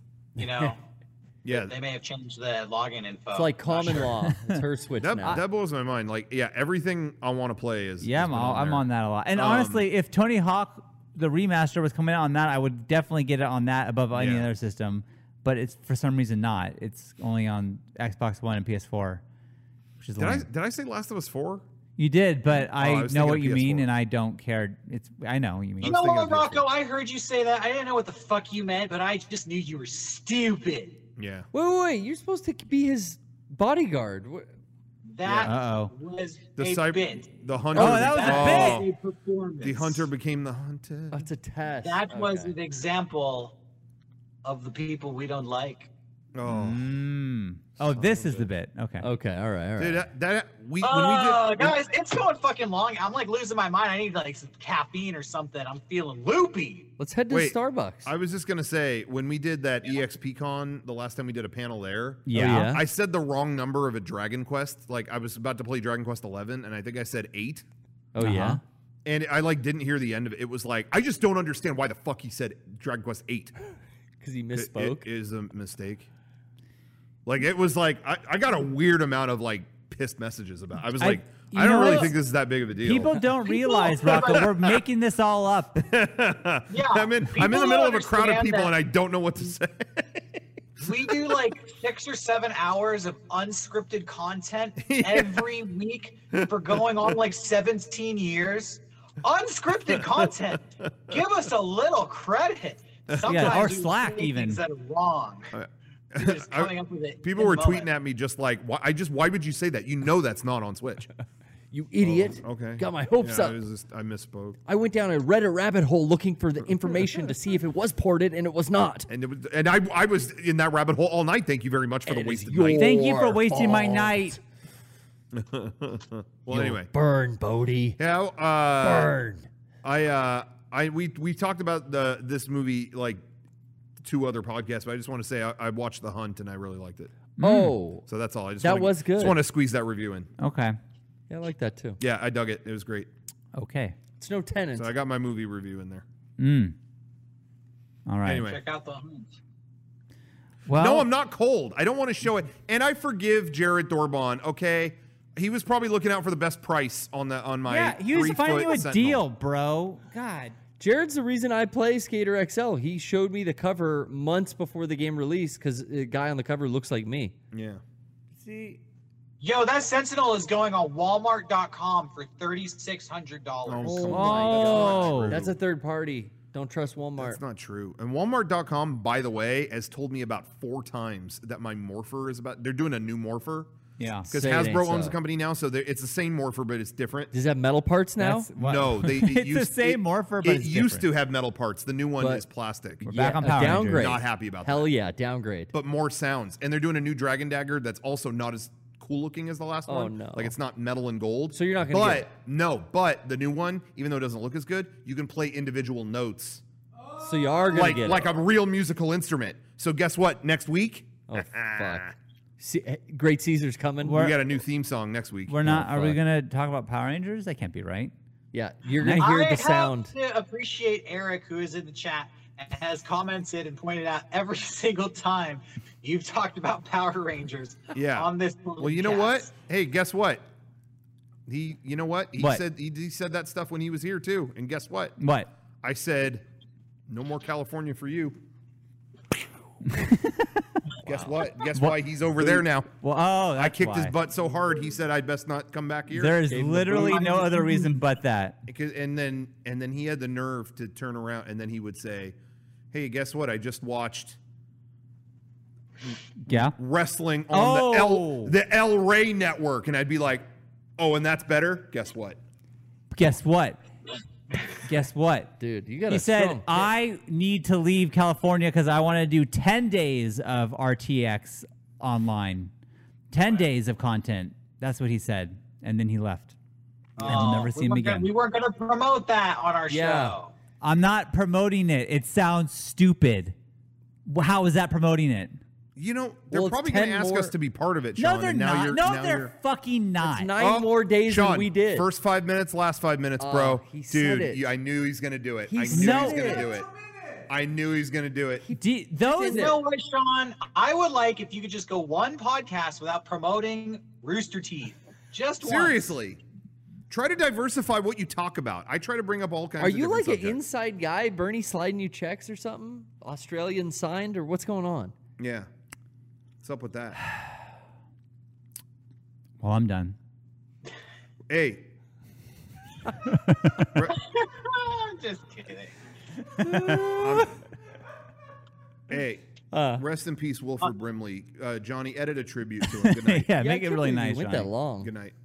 Yeah, they may have changed the login info. It's like I'm not common sure. law. It's her Switch now. that blows my mind. Like, yeah, everything I want to play is. Yeah, is I'm there. on that a lot. And honestly, if Tony Hawk the remaster was coming out on that, I would definitely get it on that above any Yeah. other system. But it's for some reason not. It's only on Xbox One and PS4, which is lame. Did I say Last of Us 4? You did, but I I was know thinking what of you mean, PS4. and I don't care. I know what you You mean. know thinking what, of Rocco? I heard you say that. I didn't know what the fuck you meant, but I just knew you were stupid. Yeah. Wait. You're supposed to be his bodyguard. That Uh-oh. was The a bit. the hunter. Oh, that was a That bit. was a performance. The hunter became the hunted. That's a test. That was Okay. an example of the people we don't like. Oh, Oh, this is the bit. Okay. Okay, all right. dude, when we did. Guys, it's going fucking long. I'm like losing my mind. I need like some caffeine or something. I'm feeling loopy. Let's head to Wait, Starbucks. I was just gonna say, when we did that EXPCon the last time we did a panel there, Yeah. yeah? I said the wrong number of a Dragon Quest. Like, I was about to play Dragon Quest 11, and I think I said 8. Oh yeah. And I didn't hear the end of it. It was like, I just don't understand why the fuck he said Dragon Quest 8. Because he It misspoke. is a mistake. Like, it was like, I got a weird amount of like pissed messages about it. I was like, you I don't know really what? think this is that big of a deal. People don't realize, Rocco, we're making this all up. Yeah, I'm in the people middle don't of a crowd of understand people that and I don't know what to say. we do like 6 or 7 hours of unscripted content every week for going on like 17 years. Unscripted content. Give us a little credit. Sometimes or we Slack say even. things that are wrong. You're just coming up with it People in were the tweeting moment. at me just like, why would you say that? You know that's not on Switch. You idiot. Okay. Got my hopes Yeah, up. I misspoke. I went down a Reddit rabbit hole looking for the information to see if it was ported, and it was not. And I was in that rabbit hole all night. Thank you very much for the And it is wasted your night. Thank you for wasting my fault. night. Well, anyway. Burn, Bodie. Yeah, Burn. we talked about this movie like 2 other podcasts, but I just want to say I watched The Hunt and I really liked it. Oh, So that's all. I just That wanna, was good. Just want to squeeze that review in. Okay. yeah, I like that too. Yeah, I dug it. It was great. Okay. It's no tenant. So I got my movie review in there. All right. Anyway. Check out the hunt. Well, No, I'm not cold. I don't want to show it. And I forgive Jared Dorban, okay? He was probably looking out for the best price on my yeah, he was 3-foot finding you a Sentinel. deal, bro. God. Jared's the reason I play Skater XL. He showed me the cover months before the game released because the guy on the cover looks like me. Yeah. See, Yo, that Sentinel is going on Walmart.com for $3,600. Oh, Oh come my Oh. on. That's a third party. Don't trust Walmart. That's not true. And Walmart.com, by the way, has told me about 4 times that my Morpher is about. They're doing a new Morpher. Yeah. Because Say it ain't Hasbro owns so. the company now, so it's the same morpher, but it's different. Does it have metal parts now? That's what- No, it's the same morpher, but it it's used different. to have metal parts. The new one But- is plastic. We're back on a Power Rangers. downgrade. Not happy about that. Hell yeah, downgrade. But more sounds, and they're doing a new Dragon Dagger that's also not as cool looking as the last one. Oh, no. Like it's not metal and gold. So you're not gonna But get it. no, but the new one, even though it doesn't look as good, you can play individual notes So you are gonna get like it. a real musical instrument. So guess what? Next week, Oh fuck. Great Caesar's coming. we got a new theme song next week. We're not. Are we fuck. gonna talk about Power Rangers? That can't be right. Yeah, you're gonna hear I the sound. have to appreciate Eric, who is in the chat and has commented and pointed out every single time you've talked about Power Rangers Yeah. on this. Well, you know what? podcast. Hey, guess what? You know what? What? He said that stuff when he was here too. And guess what? What? I said, no more California for you. Guess what? Guess why he's over there now? Well, oh, that's I kicked his why. butt so hard he said I'd best not come back here. There is Gave him the literally boot. no other reason but that. And then he had the nerve to turn around and then he would say, "Hey, guess what? I just watched Yeah. wrestling on Oh. the El Rey network," and I'd be like, "Oh, and that's better." Guess what? Guess what? Guess what? Dude, you got He a said, strong pick. I need to leave California because I want to do 10 days of RTX online. 10 days of content. That's what he said. And then he left. And we'll never see him again. We weren't going to promote that on our Yeah. show. I'm not promoting it. It sounds stupid. How is that promoting it? You know, they're Well, it's probably going to 10 ask more- us to be part of it, Sean. No, they're and now not. You're, No, now they're you're, fucking not. It's 9 more days Sean, than we did. First 5 minutes, last 5 minutes, bro. he said Dude, it. I knew he's going to do it. He I knew said he's going it. to do it. I knew he was going to do it. Those You know what, Sean? I would like if you could just go one podcast without promoting Rooster Teeth. Just once. Seriously. Try to diversify what you talk about. I try to bring up all kinds Are of you different like an subjects. inside guy? Bernie sliding you checks or something? Australian signed or what's going on? Yeah. What's up with that? Well, I'm done. Hey. Just kidding. Hey. Uh. Rest in peace, Wilford Brimley. Johnny, edit a tribute to him. Good night. Yeah, I make it can't really believe you nice, went Johnny. that long. Good night.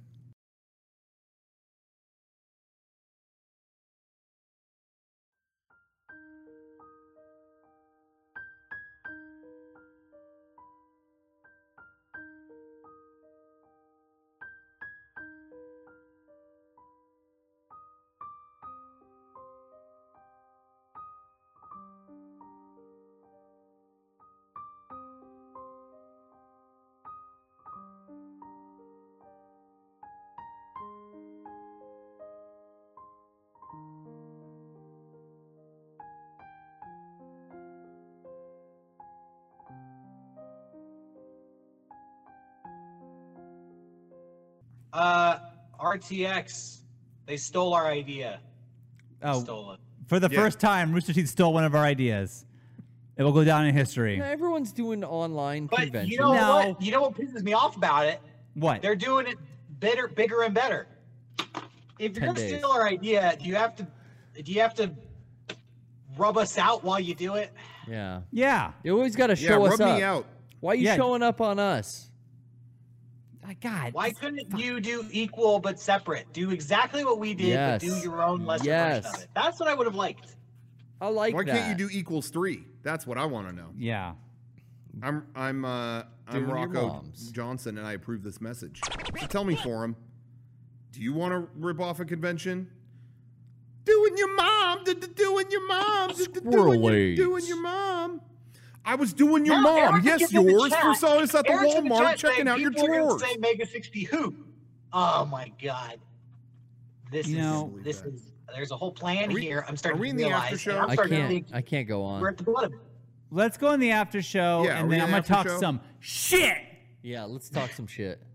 RTX, they stole our idea. Oh, Stole it. for the Yeah. first time, Rooster Teeth stole one of our ideas. It will go down in history. Yeah, everyone's doing online But conventions. you know No. what? You know what pisses me off about it? What? They're doing it bigger and better. If 10 you're gonna days. steal our idea, do you have to rub us out while you do it? Yeah. Yeah. You always got to Yeah, show rub us up. me out. Why are you Yeah. showing up on us? God. Why couldn't you do equal but separate? Do exactly what we did, Yes. but do your own lesser Yes. version of it. That's what I would have liked. I like Why that. can't you do equals 3? That's what I want to know. Yeah. I'm Doing your Rocco moms. Johnson, and I approve this message. So tell me, Forum, do you want to rip off a convention? Doing your mom, doing your mom, Squirrel doing your mom. I was doing your Now, mom. Eric Yes, is in the yours. chat. We saw us at the Eric's in the Walmart chat checking saying out your people are gonna drawers. Say Mega 60 who? Oh my god. This You is know- there's a whole plan Are we- here. I'm starting are we to in the realize. after show? and I'm I starting to can't. think I can't go we're on. at the bottom. Let's go in the after show, Yeah, are and we then in I'm the going to talk after show? some shit. Yeah, let's talk some shit.